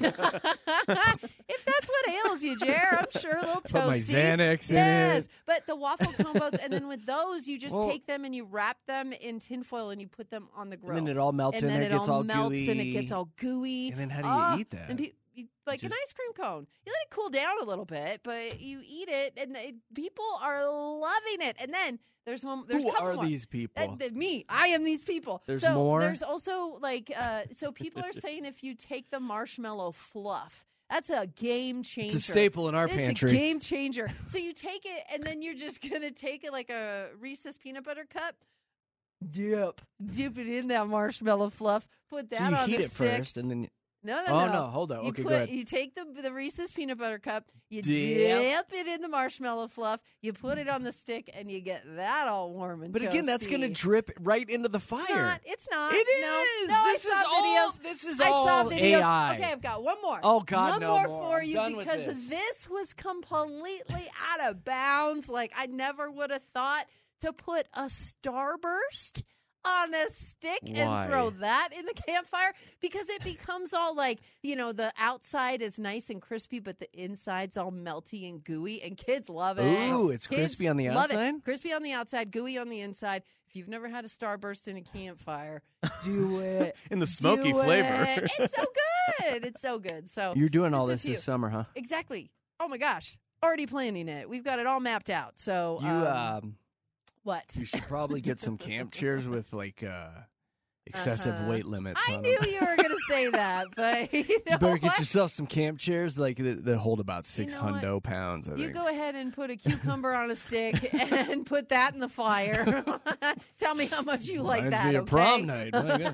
If that's what ails you, Jer, I'm sure a little toasty. Put my Xanax in yes, it. but the waffle cone boats, and then with those, you just Well- take them and you wrap them in tinfoil and you put them on the grill. And then it all melts and in then there, it gets all, all melts gooey. and it gets all gooey. And then how do you Ah, eat that? And pe- you, like Just- an ice cream cone. You let it cool down a little bit, but you eat it, and it, people are loving it. And then there's one. There's Who a couple are more. these people? Uh, the- me, I am these people. There's so more? There's also like, uh, so people are saying if you take the marshmallow fluff, that's a game changer. It's a staple in our It's pantry. a game changer. So you take it, and then you're just gonna take it like a Reese's peanut butter cup. Dip, dip it in that marshmallow fluff. Put that so you on heat the it stick. first, and then No, no, Oh, no. no, hold on. You Okay, put, go ahead. You take the the Reese's peanut butter cup, you Dip. dip it in the marshmallow fluff, you put it on the stick, and you get that all warm and But again, that's going to toasty. drip right into the fire. It's not. It's not. It No, is. No, This I saw is all- videos. this is I saw all videos. A I. Okay, I've got one more. Oh, God, one no more more. for I'm you done with because this. was completely out of bounds. Like I never would have thought to put a Starburst on a stick Why? and throw that in the campfire because it becomes all like, you know, the outside is nice and crispy, but the inside's all melty and gooey, and kids love it. Ooh, it's Kids crispy on the love it. outside? Crispy on the outside, gooey on the inside. If you've never had a Starburst in a campfire, do it. In the smoky Do flavor. it. It's so good. It's so good. So You're doing all just this a this few. summer, huh? Exactly. Oh my gosh. Already planning it. We've got it all mapped out. So You um, um, what? you should probably get some camp chairs with like uh, excessive Uh-huh. weight limits I on knew them. you were going to say that, but you know You better what? get yourself some camp chairs like that, that hold about six know what? hundo pounds. I You think. go ahead and put a cucumber on a stick and put that in the fire. Tell me how much you like Reminds that. me of okay? prom night. My God.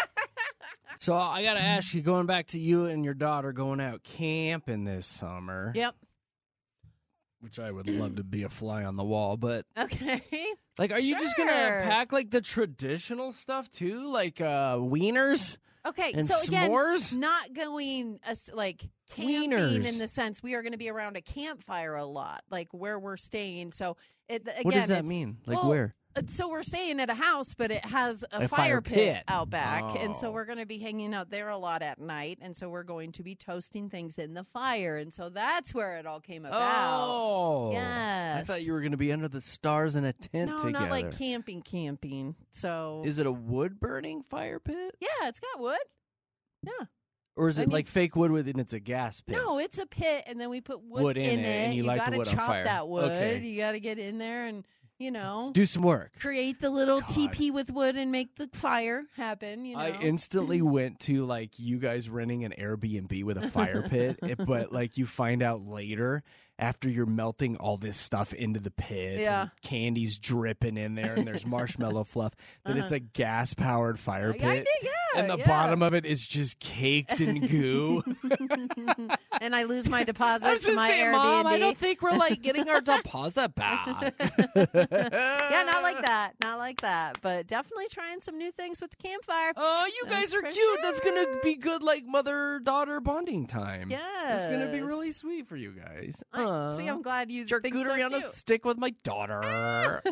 So I got to ask you, going back to you and your daughter going out camping this summer, Yep. which I would love to be a fly on the wall, but Okay. like, are you just gonna Sure. pack like the traditional stuff too, like uh, wieners? Okay, And so again, s'mores? not going as like camping Wieners. in the sense we are going to be around a campfire a lot, like where we're staying. So it, again, What does that it's- mean? Like well, where? uh, So we're staying at a house, but it has a, A fire, fire pit, pit. out back, and so Oh. we're going to be hanging out there a lot at night, and so we're going to be toasting things in the fire, and so that's where it all came about. Oh, I Yes. thought you were gonna be under the stars in a tent no, together. not like camping, camping. So Is it a wood burning fire pit, yeah, it's got wood. Yeah. or is I it mean- like fake wood with and it's a gas pit? No, it's a pit, and then we put wood, Wood in it, and you light the gotta wood on chop fire. that wood. Okay. You got to get in there and you know Do some work. create the little God. teepee with wood and make the fire happen. You know, I instantly went to like you guys renting an Airbnb with a fire pit, it- but like you find out later after you're melting all this stuff into the pit, Yeah. and candy's dripping in there, and there's marshmallow fluff, that it's Uh-huh. a gas powered fire I- I pit, did, yeah, and the yeah. bottom of it is just caked in goo. and I lose my deposit I was to just my saying, Airbnb. Mom, I don't think we're like getting our deposit back. Yeah, not like that. Not like that. But definitely trying some new things with the campfire. Oh, you That's guys are for cute. That's gonna sure. be good, like mother-daughter bonding time. Yes. It's gonna be really sweet for you guys. I, Aw. see, I'm glad you think so Charcuterie on too. a stick with my daughter.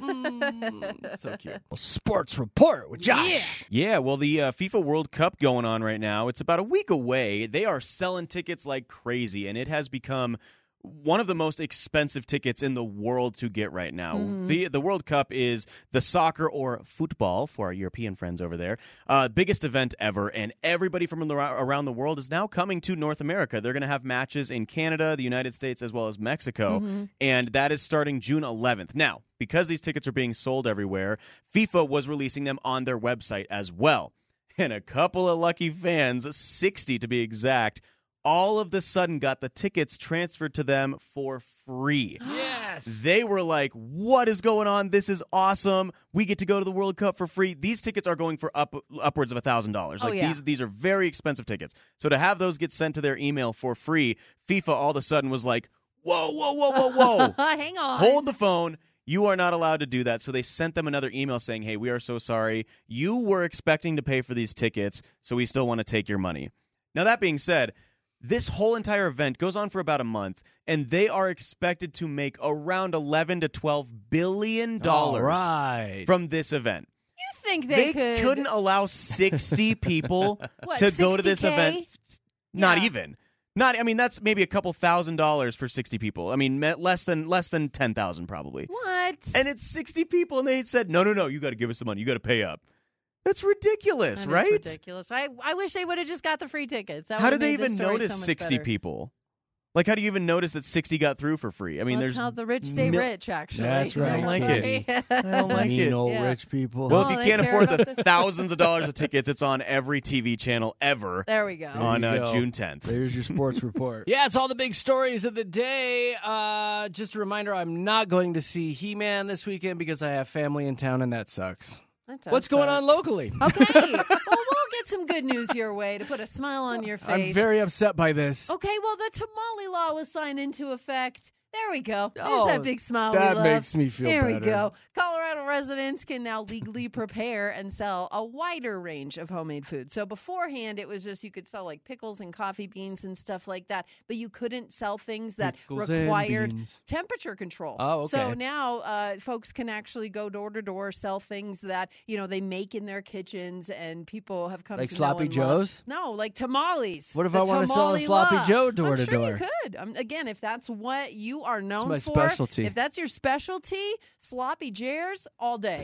Mm, so cute. Well, sports report with Josh. Yeah, well, the uh, FIFA World Cup going on right now. It's about a week away. They are selling tickets like crazy, and it has become one of the most expensive tickets in the world to get right now. Mm-hmm. The the World Cup is the soccer or football for our European friends over there. Uh, biggest event ever, and everybody from the, around the world is now coming to North America. They're going to have matches in Canada, the United States, as well as Mexico, Mm-hmm. and that is starting June eleventh. Now, because these tickets are being sold everywhere, FIFA was releasing them on their website as well. And a couple of lucky fans, sixty to be exact, all of the sudden got the tickets transferred to them for free. Yes. They were like, what is going on? This is awesome. We get to go to the World Cup for free. These tickets are going for up upwards of one thousand dollars. Oh, Like yeah. these these are very expensive tickets. So to have those get sent to their email for free, FIFA all of a sudden was like, whoa, whoa, whoa, whoa, whoa. Hang on. Hold the phone. You are not allowed to do that. So they sent them another email saying, hey, we are so sorry. You were expecting to pay for these tickets, so we still want to take your money. Now, that being said, this whole entire event goes on for about a month, and they are expected to make around eleven to twelve billion dollars All right. from this event. You think they, They, could? couldn't allow sixty people What, to go to this sixty K? event. Not Yeah. even. Not. I mean, that's maybe a couple thousand dollars for sixty people. I mean, me- less than less than ten thousand probably. What? And it's sixty people, and they said, no, no, no, you got to give us the money. You got to pay up. That's ridiculous, That is right? ridiculous. I, I wish they would have just got the free tickets. That How would've did they made this even story notice so much sixty better. people? Like, how do you even notice that sixty got through for free? I mean, Well, there's that's how the rich stay mil- rich, actually. That's right, I don't like it. Yeah. I don't like mean it. old Yeah. rich people. Well, Oh, if you they can't care afford about the thousands of dollars of tickets, it's on every T V channel ever There we go. on you uh, go. June tenth. There's your sports report. Yeah, it's all the big stories of the day. Uh, just a reminder, I'm not going to see He-Man this weekend because I have family in town, and that sucks. That does What's going suck. on locally? Okay. Well, we'll get some good news your way to put a smile on your face. I'm very upset by this. Okay, well, the tamale law was signed into effect. There we go. There's Oh, that big smile that we love. makes me feel There we better. go. Colorado residents can now legally prepare and sell a wider range of homemade food. So beforehand, it was just you could sell like pickles and coffee beans and stuff like that, but you couldn't sell things that Pickles and required beans. temperature control. Oh, So okay. now uh, folks can actually go door to door, sell things that you know they make in their kitchens, and people have come Like to Sloppy know and love. Joes? No, like tamales. What if The I wanna sell a tamale Sloppy law. Joe door I'm to sure door? You could. Um, again, if that's what you are known my for, specialty. if that's your specialty, sloppy Jares all day,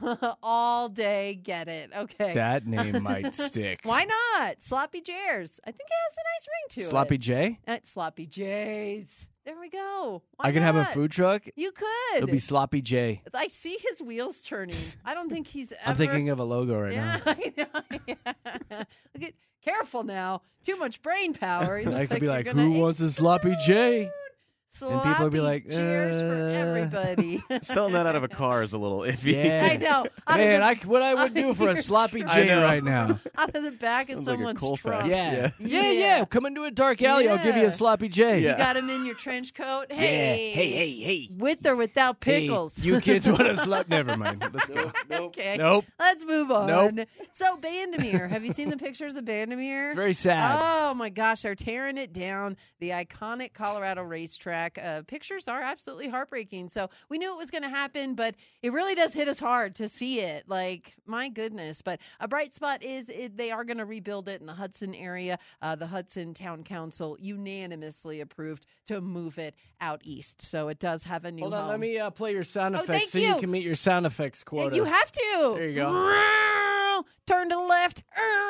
all day. Get it? Okay. That name might stick. Why not sloppy Jares? I think it has a nice ring to Sloppy it. J? At sloppy Jays. There we go. Why I can have a not? food truck. You could. It'll be Sloppy J. I see his wheels turning. I don't think he's ever. I'm thinking of a logo right Yeah, now. I know. Yeah. Look at, careful now. Too much brain power. You And I look could be you're like, gonna who wants a Sloppy J? Sloppy people would be like, cheers for uh, everybody. Selling that out of a car is a little iffy. Yeah. I know. Out Man, of I, the, what I would out do of for a your Sloppy truck. I J know. right now. out of the back of Sounds like a someone's Colfax. trunk. Yeah. Yeah. yeah, yeah. Come into a dark alley. I'll give you Yeah. a Sloppy J. Yeah. You got him in your trench coat. Hey, Hey, hey, hey. with or without Hey, pickles. you kids want to slap? Never mind. Let's go. Okay. Nope. Let's move on. Nope. So, Bandamere. Have you seen the pictures of Bandamere? It's very sad. Oh my gosh, they're tearing it down. The iconic Colorado racetrack. Uh, pictures are absolutely heartbreaking. So we knew it was going to happen, but it really does hit us hard to see it. Like, my goodness. But a bright spot is it, they are going to rebuild it in the Hudson area. Uh, the Hudson Town Council unanimously approved to move it out east. So it does have a new Hold on. home. Let me uh, play your sound Oh, effects thank so you. you. can meet your sound effects Yeah, quota. you have to. There you go. Turn to the left.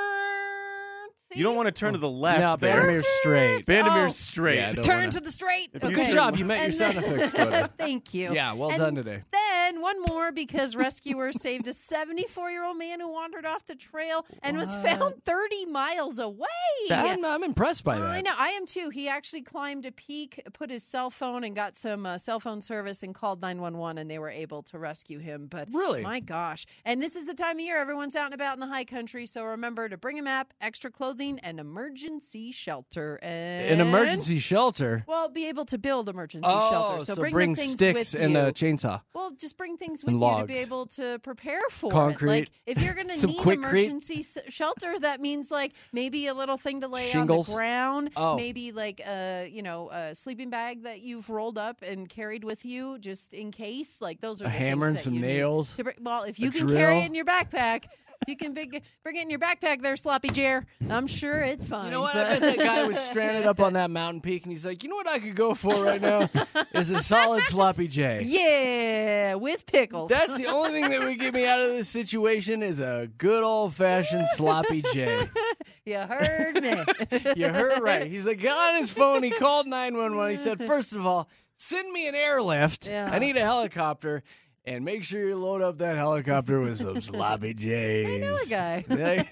See? You don't want to turn to the left No, there. Bandamere's straight. Bandamere's Oh. straight. Yeah, I don't Turn wanna- to the straight. If you Good turn- job. You met your And sound then- effects quota. Thank you. Yeah, well And done today. Then And one more because rescuers saved a seventy-four-year-old man who wandered off the trail and what? was found thirty miles away. I'm, I'm impressed by uh, that. I know. I am too. He actually climbed a peak, put his cell phone and got some uh, cell phone service and called nine one one, and they were able to rescue him. But really? My gosh. And this is the time of year everyone's out and about in the high country, so remember to bring a map, extra clothing, and emergency shelter. And, An emergency shelter? Well, be able to build emergency oh, shelter. So, so bring, bring the things sticks with and you. a chainsaw. Well, just bring things with and you logs. to be able to prepare for Concrete. it. Like, if you're going to Some need Quikrete. emergency s- shelter, that means like maybe a little thing to lay Shingles. on the ground. Oh. Maybe like a you know a sleeping bag that you've rolled up and carried with you just in case. Like those are A the hammer and things that some you need nails. to bring- well, if you A can carry drill. it in your backpack. You can big, bring it in your backpack there, Sloppy Jer. I'm sure it's fine. You know what? I bet that guy was stranded up on that mountain peak, and he's like, you know what I could go for right now is a solid sloppy J. Yeah, with pickles. That's the only thing that would get me out of this situation is a good old-fashioned sloppy J. You heard me. You heard right. He's like, got on his phone. He called nine one one. He said, first of all, send me an airlift. Yeah. I need a helicopter. And make sure you load up that helicopter with some sloppy J's. I know a guy.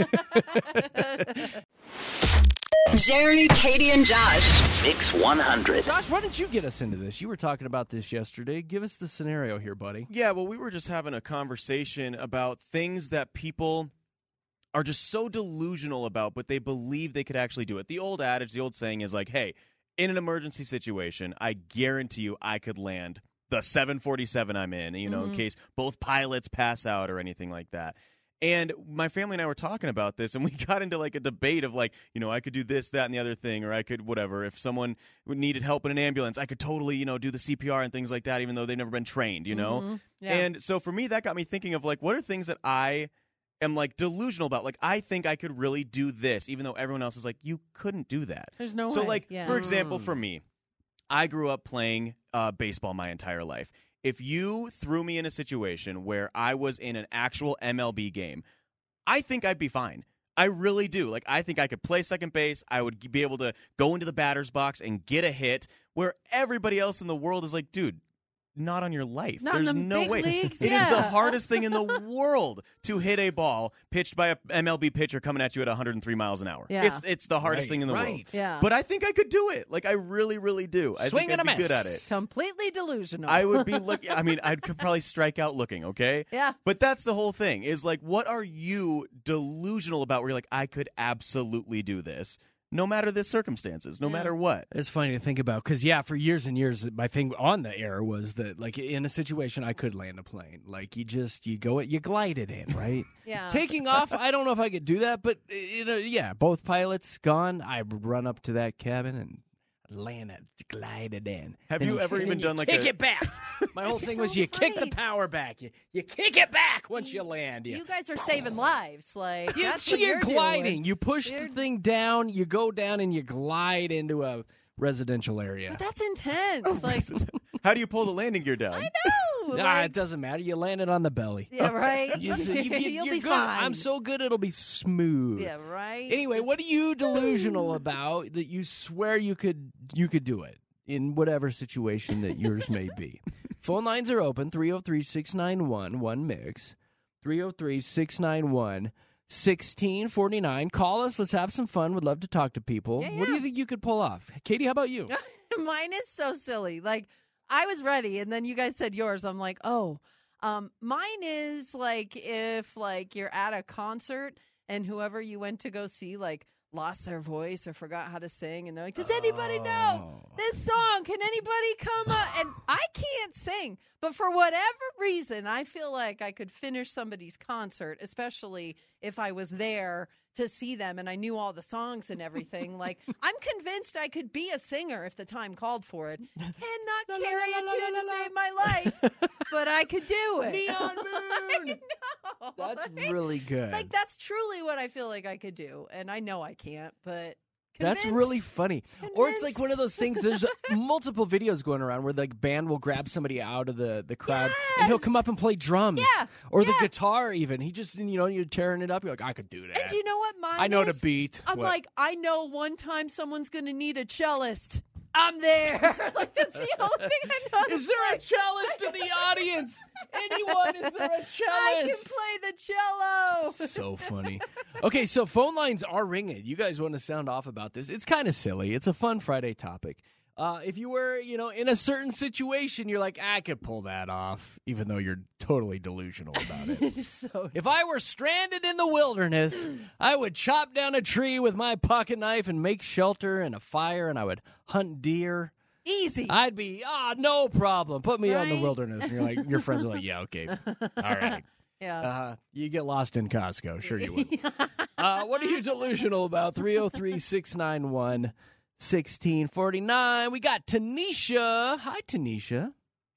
Jeremy, Katie, and Josh. Mix one hundred. Josh, why don't you get us into this? You were talking about this yesterday. Give us the scenario here, buddy. Yeah, well, we were just having a conversation about things that people are just so delusional about, but they believe they could actually do it. The old adage, the old saying is like, hey, in an emergency situation, I guarantee you I could land the seven forty-seven I'm in, you know, Mm-hmm. in case both pilots pass out or anything like that. And my family and I were talking about this, and we got into like a debate of like, you know, I could do this, that, and the other thing, or I could whatever. If someone needed help in an ambulance, I could totally, you know, do the C P R and things like that, even though they've never been trained, you know? Mhm. Yeah. And so for me, that got me thinking of like, what are things that I am like delusional about? Like, I think I could really do this, even though everyone else is like, you couldn't do that. There's no So way. like, Yeah. for example, for me, I grew up playing uh, baseball my entire life. If you threw me in a situation where I was in an actual M L B game, I think I'd be fine. I really do. Like, I think I could play second base. I would be able to go into the batter's box and get a hit where everybody else in the world is like, dude, not on your life. Not in There's the no big way. leagues, It is the yeah. hardest thing in the world to hit a ball pitched by a M L B pitcher coming at you at one hundred three miles an hour. Yeah. It's it's the hardest Right, thing in the world. right. Yeah. But I think I could do it. Like, I really, really do. I Swing think and I'd a be miss. good at it. Completely delusional. I would be looking. I mean, I could probably strike out looking. Okay. Yeah. But that's the whole thing. Is like, what are you delusional about? Where you're like, I could absolutely do this, no matter the circumstances, no Yeah. matter what. It's funny to think about because, yeah, for years and years, my thing on the air was that, like, in a situation, I could land a plane. Like, you just, you go, you glide it in, right? Yeah. Taking off, I don't know if I could do that, but, you know, yeah, both pilots gone. I would run up to that cabin and land it, glide it in. Have Then you ever then even you done, like, kick a- it back? My whole It's thing so was you kick the funny. power back. You, you kick it back once you land. You, You guys are saving lives. Like you, that's what you're you're gliding. doing. You push You're- the thing down, you go down, and you glide into a residential area. But that's intense. Like How do you pull the landing gear down? I know. Nah, like- it doesn't matter. You land it on the belly. yeah, right. You, you, you, You'll you're be good. fine. I'm so good it'll be smooth. Yeah, right. Anyway, what are Just- you delusional about that you swear you could you could do it in whatever situation that yours may be? Phone lines are open three oh three, six nine one, one mix. three oh three, six nine one, sixteen forty-nine. Call us. Let's have some fun. Would love to talk to people. Yeah, What do yeah. you think you could pull off? Katie, how about you? Mine is so silly. Like I was ready, and then you guys said yours. I'm like, oh, um, mine is like if like you're at a concert and whoever you went to go see like lost their voice or forgot how to sing, and they're like, does anybody know Oh. this song? Can anybody come up? And I can't sing, but for whatever reason, I feel like I could finish somebody's concert, especially if I was there to see them and I knew all the songs and everything. Like, I'm convinced I could be a singer if the time called for it. Cannot La, la, carry la, a la, tune la, to la, save my life, but I could do it. Neon I Moon! know. That's Like- really good. Like, that's truly what I feel like I could do. And I know I can't, but That's convinced. really funny. Or it's like Convinced. one of those things. There's multiple videos going around where like band will grab somebody out of the, the crowd and he'll Yes. come up and play drums. Yeah, Or the yeah. guitar even. He just, you know, you're tearing it up. You're like, I could do that. And do you know what mine I know is? the beat. I'm What? like, I know one time someone's going to need a cellist. I'm there. Like, that's the only thing I know. how to Is there a play. cellist in the audience? Anyone? Is there a cellist? I can play the cello. So funny. Okay, so phone lines are ringing. You guys want to sound off about this? It's kind of silly. It's a fun Friday topic. Uh, if you were, you know, in a certain situation, you're like, I could pull that off, even though you're totally delusional about it. It's so If I were stranded in the wilderness, I would chop down a tree with my pocket knife and make shelter and a fire, and I would hunt deer. easy. I'd be, ah, no problem. Put me out in the Right? wilderness. And you're like, your friends are like, yeah, okay, all right. yeah. Uh, you get lost in Costco. Sure you would. uh, what are you delusional about? three oh three, six nine one, one six four nine. We got Tanisha. Hi, Tanisha.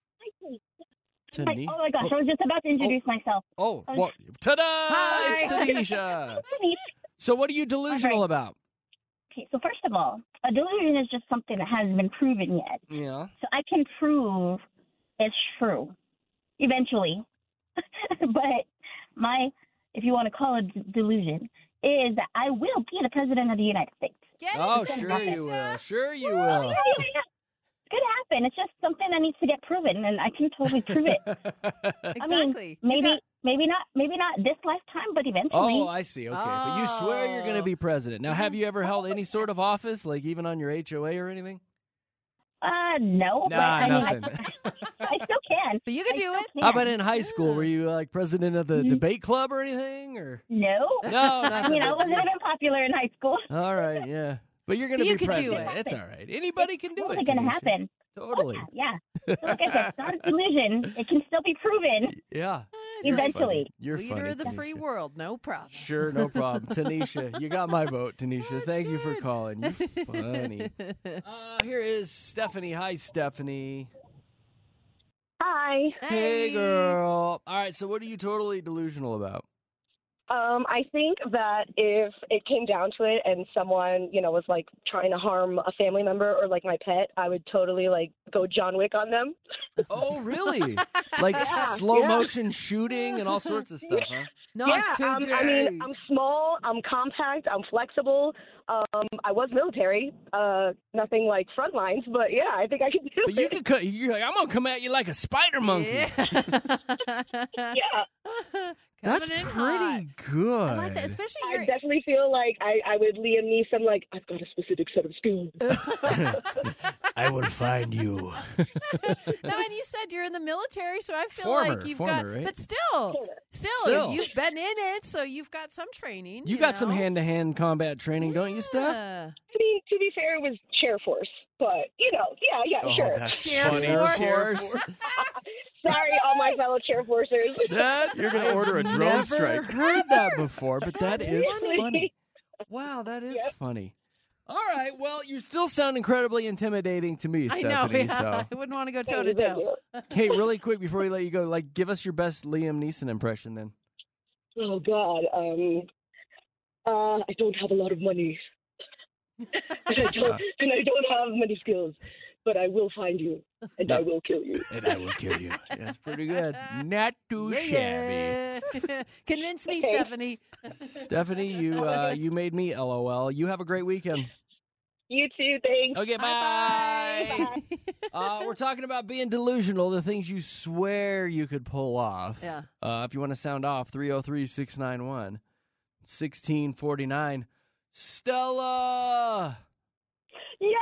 Tanisha. Oh my gosh, I was just about to introduce myself. Oh, well, ta-da! Hi. It's Tanisha. So what are you delusional Okay. about? Okay, so first of all, a delusion is just something that hasn't been proven yet. Yeah. So I can prove it's true eventually. But my, if you want to call it d- delusion, is that I will be the president of the United States. Get Oh, it, sure Tanisha. you will. Sure you Yeah, will. yeah, yeah, yeah. It could happen. It's just something that needs to get proven, and I can totally prove it. Exactly. I mean, You maybe, got- maybe not, maybe not this lifetime, but eventually. Oh, I see. Okay. But you swear you're going to Oh. be president. Now, have you ever held any sort of office, like even on your H O A or anything? Uh, no. but, Nah, I mean, I, nothing. I still can. But you can I do still it. can. How about in high school? Were you like president of the Mhm. debate club or anything? Or No. no, I nothing. mean, I wasn't even popular in high school. All right, yeah. But you're going to You be could do president. it. It's all right. Anybody can do It's it. totally going to Tanisha. happen. Totally. Yeah. So like I said, it's not a delusion. It can still be proven. Yeah. You're Eventually. Funny. You're Leader funny, of the free Tanisha. world, no problem. Sure, no problem. Tanisha, you got my vote, Tanisha. That's Thank you for good. calling. You're funny. Uh, here is Stephanie. Hi, Stephanie. Hi. Hey, girl. All right, so what are you totally delusional about? Um, I think that if it came down to it and someone, you know, was like trying to harm a family member or like my pet, I would totally like go John Wick on them. Oh, really? Like Yeah, slow yeah. motion shooting and all sorts of stuff, huh? Not yeah, um, today. I mean, I'm small, I'm compact, I'm flexible. Um, I was military, uh, nothing like front lines, but yeah, I think I could do But you it. could cut. You're like, I'm gonna come at you like a spider monkey. Yeah. Yeah, That's Coming in pretty hot. good. I like that, especially I you're. definitely feel like I, I would Liam Neeson, like, I've got a specific set of skills. I will find you. No, and you said you're in the military, so I feel Former, like you've former, got. right? But still, still, Still. you've been in it, so you've got some training. You You, got some know? hand-to-hand combat training, don't you, Steph? Yeah. I mean, to be fair, it was Chair Force, but, you know, yeah, yeah, Oh, sure. that's Chair funny. Force. Chair Force. Sorry, all my fellow Chair Forcers. That You're gonna I've order a drone never strike. Heard that before, but that That's is funny. funny. Wow, that is Yep. funny. All right, well, you still sound incredibly intimidating to me, I know. Stephanie. Yeah. I wouldn't want to go toe Thank to you, thank toe. you. So, Kate, really quick before we let you go, like, give us your best Liam Neeson impression, then. Oh, God. Um, uh, I don't have a lot of money. and, I don't, and I don't have many skills, but I will find you, and I will kill you. And I will kill you. That's pretty good. Not too Yeah, shabby. yeah. Convince me, Okay. Stephanie. Stephanie, you uh, you made me LOL. You have a great weekend. You too, thanks. Okay, bye. Uh, we're talking about being delusional, the things you swear you could pull off. Yeah. Uh, if you want to sound off, three oh three, six nine one, one six four nine. Stella! Yeah!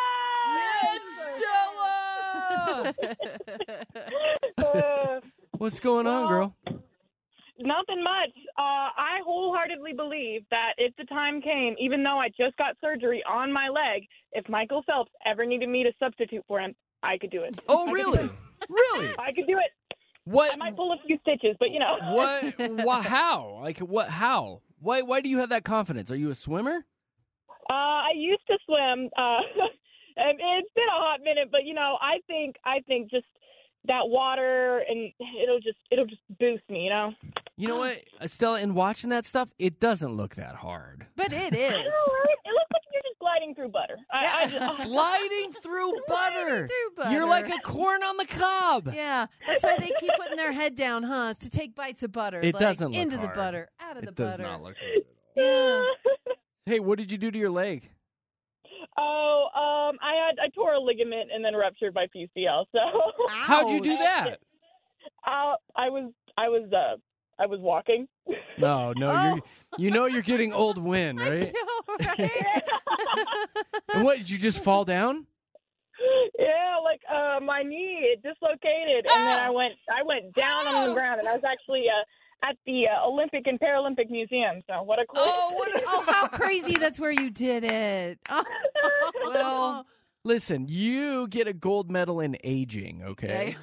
Yes, Stella! Uh, What's going on, Well, girl? nothing much. Uh, I wholeheartedly believe that if the time came, even though I just got surgery on my leg, if Michael Phelps ever needed me to substitute for him, I could do it. Oh, really? Really? I could do it. What? I might pull a few stitches, but you know. What? Wha how? Like what? How? Why? Why do you have that confidence? Are you a swimmer? Uh, I used to swim. Uh, and it's been a hot minute, but you know, I think I think just that water and it'll just it'll just boost me, you know. You know what, Stella? In watching that stuff, it doesn't look that hard. But it I is. know, right? It looks like you're just gliding through butter. I, I just, Gliding through butter. Through butter. You're like a corn on the cob. Yeah, that's why they keep putting their head down, huh? Is to take bites of butter. It like, doesn't look into hard. the butter, out of It the does butter. not look hard at all. Yeah. Hey, what did you do to your leg? Oh, um, I had I tore a ligament and then ruptured my P C L. So How'd you do that? uh, I was I was uh I was walking. No, no, Oh. you're you know you're getting old wind, right? No, right? And what, did you just fall down? Yeah, like uh, my knee it dislocated, and then I went I went down on the ground, and I was actually uh, at the uh, Olympic and Paralympic Museum. So what a cool! Oh, what a- oh, how crazy! That's where you did it. Well, listen, you get a gold medal in aging, okay?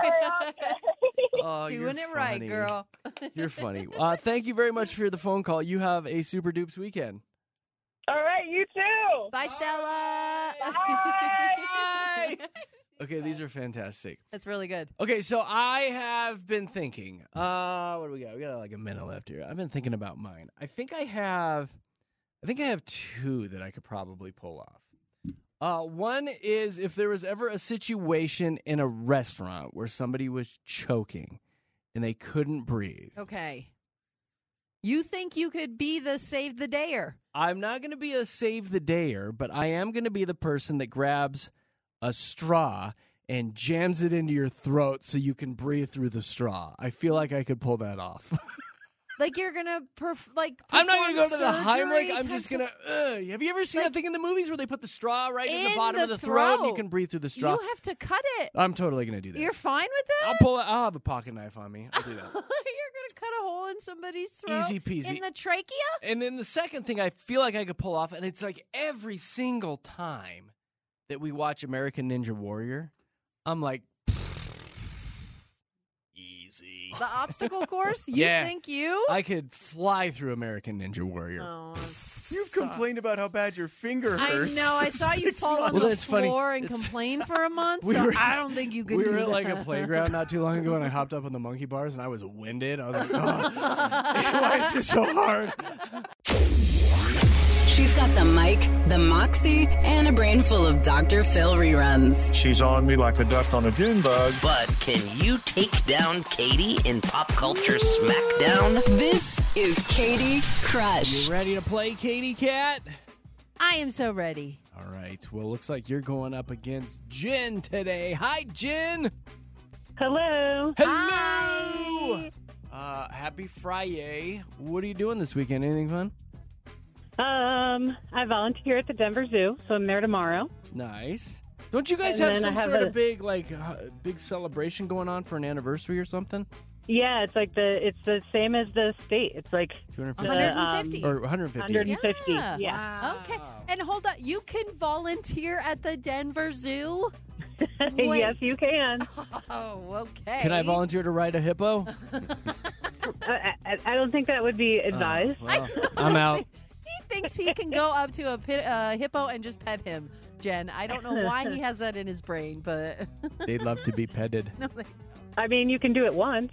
Oh, you're doing it right, funny. girl. You're funny. Uh, thank you very much for the phone call. You have a super dupes weekend. All right, you too. Bye, Stella. Bye. Okay, these are fantastic. That's really good. Okay, so I have been thinking. Uh, what do we got? We got like a minute left here. I've been thinking about mine. I think I have. I think I have two that I could probably pull off. Uh, one is if there was ever a situation in a restaurant where somebody was choking and they couldn't breathe. Okay. You think you could be the save the dayer? I'm not going to be a save the dayer, but I am going to be the person that grabs a straw and jams it into your throat so you can breathe through the straw. I feel like I could pull that off. Like you're gonna perf- like I'm not going to go to the perform Heimlich. surgery I'm just types going of- to. Have you ever seen Like- that thing in the movies where they put the straw right in, the In bottom of the the throat and you throat. can breathe through the straw? You have to cut it. I'm totally going to do that. You're fine with that? I'll pull it. I'll have a pocket knife on me. I'll do that. You're gonna cut a hole in somebody's throat. Easy peasy. In the trachea? And then the second thing I feel like I could pull off, and it's like every single time that we watch American Ninja Warrior, I'm like, easy. The obstacle course? You Yeah. think you? I could fly through American Ninja Warrior. Oh, that's You've so- complained about how bad your finger I hurts. know. I for saw you six fall on months. Well, the that's funny. floor and It's- complain for a month, We so were- I don't think you could We do were at that. like a playground not too long ago, and I hopped up on the monkey bars, and I was winded. I was like, oh, why is this so hard? She's got the mic, the moxie, and a brain full of Doctor Phil reruns. She's on me like a duck on a June bug. But can you take down Katie in Pop Culture Smackdown? This is Katie Crush. You ready to play, Katie Cat? I am so ready. All right. Well, looks like you're going up against Jen today. Hi, Jen. Hello. Hello. Hi. Uh, happy Friday. What are you doing this weekend? Anything fun? Um, I volunteer at the Denver Zoo, so I'm there tomorrow. Nice. Don't you guys And have then I some have sort a- of big, like, uh, big celebration going on for an anniversary or something? Yeah, it's like the it's the same as the state. It's like two hundred fifty one hundred fifty. or one hundred fifty. one hundred fifty. Yeah. Yeah. Okay. And hold on. You can volunteer at the Denver Zoo? Wait. Yes, you can. Oh, okay. Can I volunteer to ride a hippo? I, I, I don't think that would be advised. Oh, well, I'm out. He thinks he can go up to a pit, uh, hippo and just pet him, Jen. I don't know why he has that in his brain, but They'd love to be petted. no, they don't. I mean, you can do it once.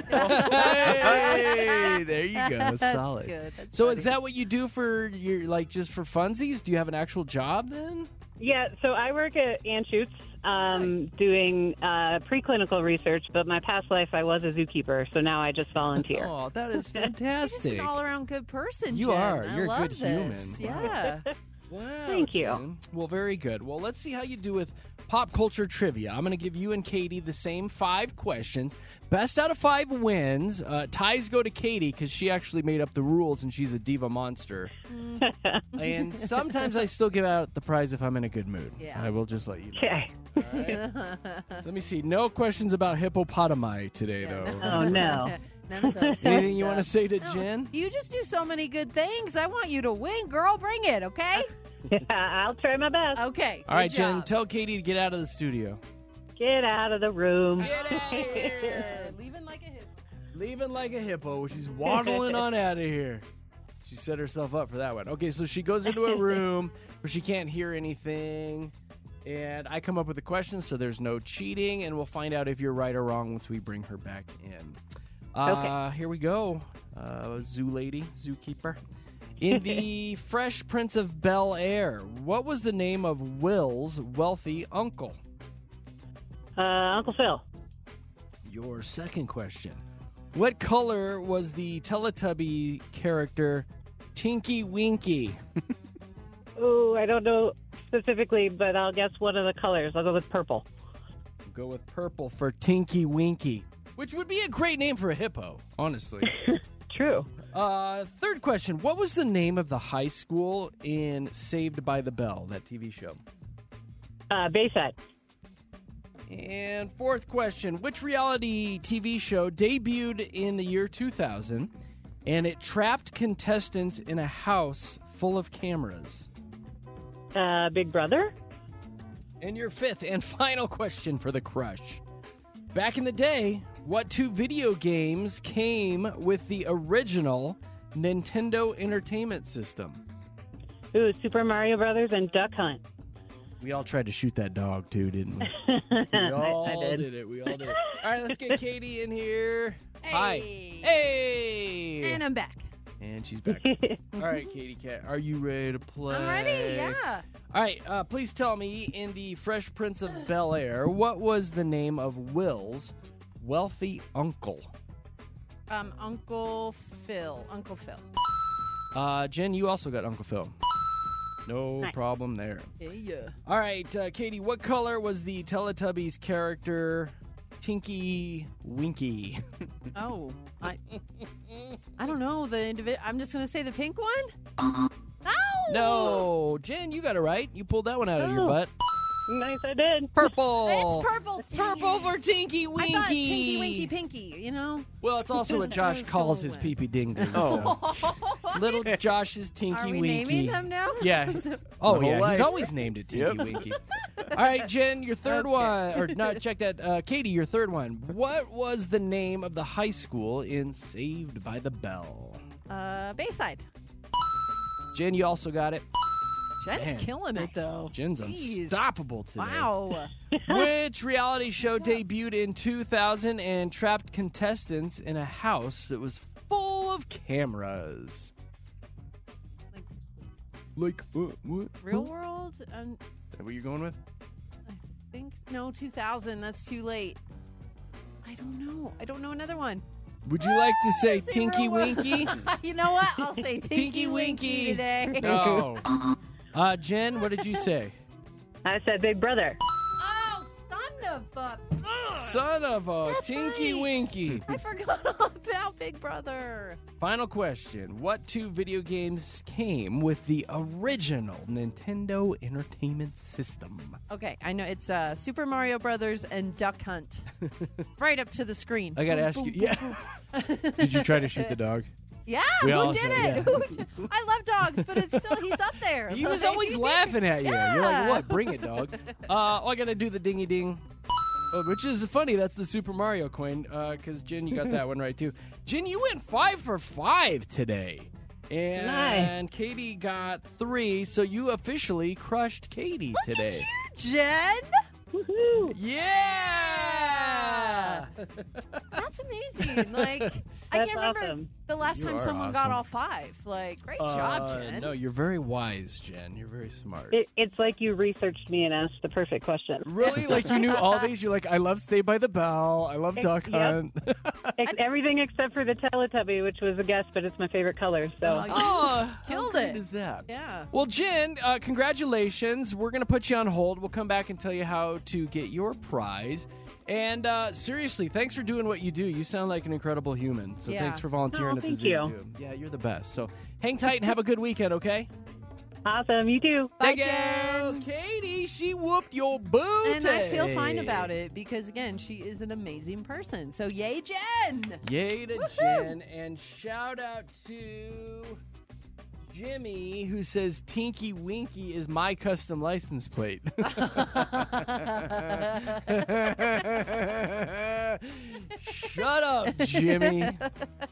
Hey, there you go. That's Solid. good. That's So funny. is that what you do for your, like, just for funsies? Do you have an actual job then? Yeah, so I work at Anschutz um, doing uh, preclinical research, but my past life I was a zookeeper, so now I just volunteer. Oh, that is You're just fantastic. an all-around good person, You Jen. are. I You're a love good this. human. Yeah. Wow. Thank you. Jen. Well, very good. Well, let's see how you do with pop culture trivia. I'm going to give you and Katie the same five questions. Best out of five wins. Uh, ties go to Katie because she actually made up the rules and she's a diva monster. And sometimes I still give out the prize if I'm in a good mood. Yeah. I will just let you know. Okay. All right? Let me see. No questions about hippopotami today, though. Oh, no. None of those. Anything you want to to say to No, Jen? You just do so many good things. I want you to win, girl. Bring it, okay? Yeah, I'll try my best. Okay. All right, good Jen, job. tell Katie to get out of the studio. Get out of the room. Get out of here. Leaving like a hippo. Leaving like a hippo. She's waddling on out of here. She set herself up for that one. Okay, so she goes into a room where she can't hear anything. And I come up with the questions, so there's no cheating. And we'll find out if you're right or wrong once we bring her back in. Uh, Okay. Here we go. Uh, zoo lady, zookeeper. In the Fresh Prince of Bel-Air, what was the name of Will's wealthy uncle? Uh, Uncle Phil. Your second question. What color was the Teletubby character Tinky Winky? Oh, I don't know. specifically, but I'll guess one of the colors. I'll go with purple. We'll go with purple for Tinky Winky, which would be a great name for a hippo, honestly. True. Uh, third question. What was the name of the high school in Saved by the Bell, that T V show? Uh, Bayside. And fourth question. Which reality T V show debuted in the year two thousand and it trapped contestants in a house full of cameras? Uh, Big Brother. And your fifth and final question for the crush. Back in the day, what two video games came with the original Nintendo Entertainment System? Ooh, Super Mario Brothers and Duck Hunt. We all tried to shoot that dog, too, didn't we? We all I, I did. did it. We all did it. All right, let's get Katie in here. Hey. Hi. Hey. And I'm back. And she's back. All right, Katie Cat, are you ready to play? I'm ready, yeah. All right, uh, please tell me, in the Fresh Prince of Bel-Air, what was the name of Will's wealthy uncle? Um, Uncle Phil. Uncle Phil. Uh, Jen, you also got Uncle Phil. No Nice. problem there. Yeah. All right, uh, Katie, what color was the Teletubbies character Tinky Winky? Oh, I, I don't know the individual. I'm just gonna say the pink one. No. No, Jen, you got it right. You pulled that one out of your Oh. butt. Nice, I did. Purple. It's purple. Purple for Tinky Winky. I thought Tinky Winky Pinky. You know. Well, it's also what Josh Let's calls go his with. pee-pee ding ding. Oh. So. Little Josh's Tinky Are we Winky. naming them now? Yeah. So- Oh, The whole yeah. He's life. always named it Tinky Yep. Winky. All right, Jen, your third Okay. one. Or not, check that. Uh, Katie, your third one. What was the name of the high school in Saved by the Bell? Uh, Bayside. Jen, you also got it. Jen's Man. killing it though. Jen's Jeez. unstoppable today. Wow. Which reality show debuted in two thousand and trapped contestants in a house that was full of cameras? Like, uh, what? Real world. Um, Is that what you're going with? I think no. two thousand. That's too late. I don't know. I don't know another one. Would you like to say Say Tinky real world. Winky? You know what? I'll say Tinky, Tinky Winky Winky. today. No. Uh, Jen, what did you say? I said Big Brother. Oh, son of a. Son of a That's Tinky right. Winky. I forgot all about Big Brother. Final question. What two video games came with the original Nintendo Entertainment System? Okay, I know it's uh, Super Mario Brothers and Duck Hunt. Right up to the screen. I gotta Boom, ask boom, you. boom, Yeah. boom. Did you try to shoot the dog? Yeah, We who all did did, it? yeah. Who did- I love dogs, but it's still he's up there. He was Like- always laughing at you. You're like, Yeah. what? Bring it, dog. Uh, oh, I got to do the dingy ding. Oh, which is funny. That's the Super Mario coin. Because, Jen, you got that one right, too. Jen, you went five for five today. And Nice. Katie got three. So you officially crushed Katie Look today. at you, Jen. Woohoo! Yeah. That's amazing. Like I That's can't remember awesome. the last You time are someone got awesome. all five. Like great job, Uh, Jen. No, you're very wise, Jen. You're very smart. It, it's like you researched me and asked the perfect question. Really? Like you knew all these? You're like, I love Stay by the Bell. I love Duck Yep. Hunt. Ex- everything except for the Teletubby, which was a guess, but it's my favorite color. So Oh, you Oh, killed how it. great is that? Yeah. Well, Jen, uh, congratulations. We're going to put you on hold. We'll come back and tell you how to get your prize. And uh, seriously, thanks for doing what you do. You sound like an incredible human. So Yeah. thanks for volunteering Oh, at the thank zoo, you. too. Yeah, you're the best. So hang tight and have a good weekend, okay? awesome. You too. Bye, Thank you. Jen. Katie, she whooped your booty. And I feel fine about it because again, she is an amazing person. So yay, Jen. Yay to Woohoo. Jen. And shout out to Jimmy, who says Tinky Winky is my custom license plate. Shut up, Jimmy.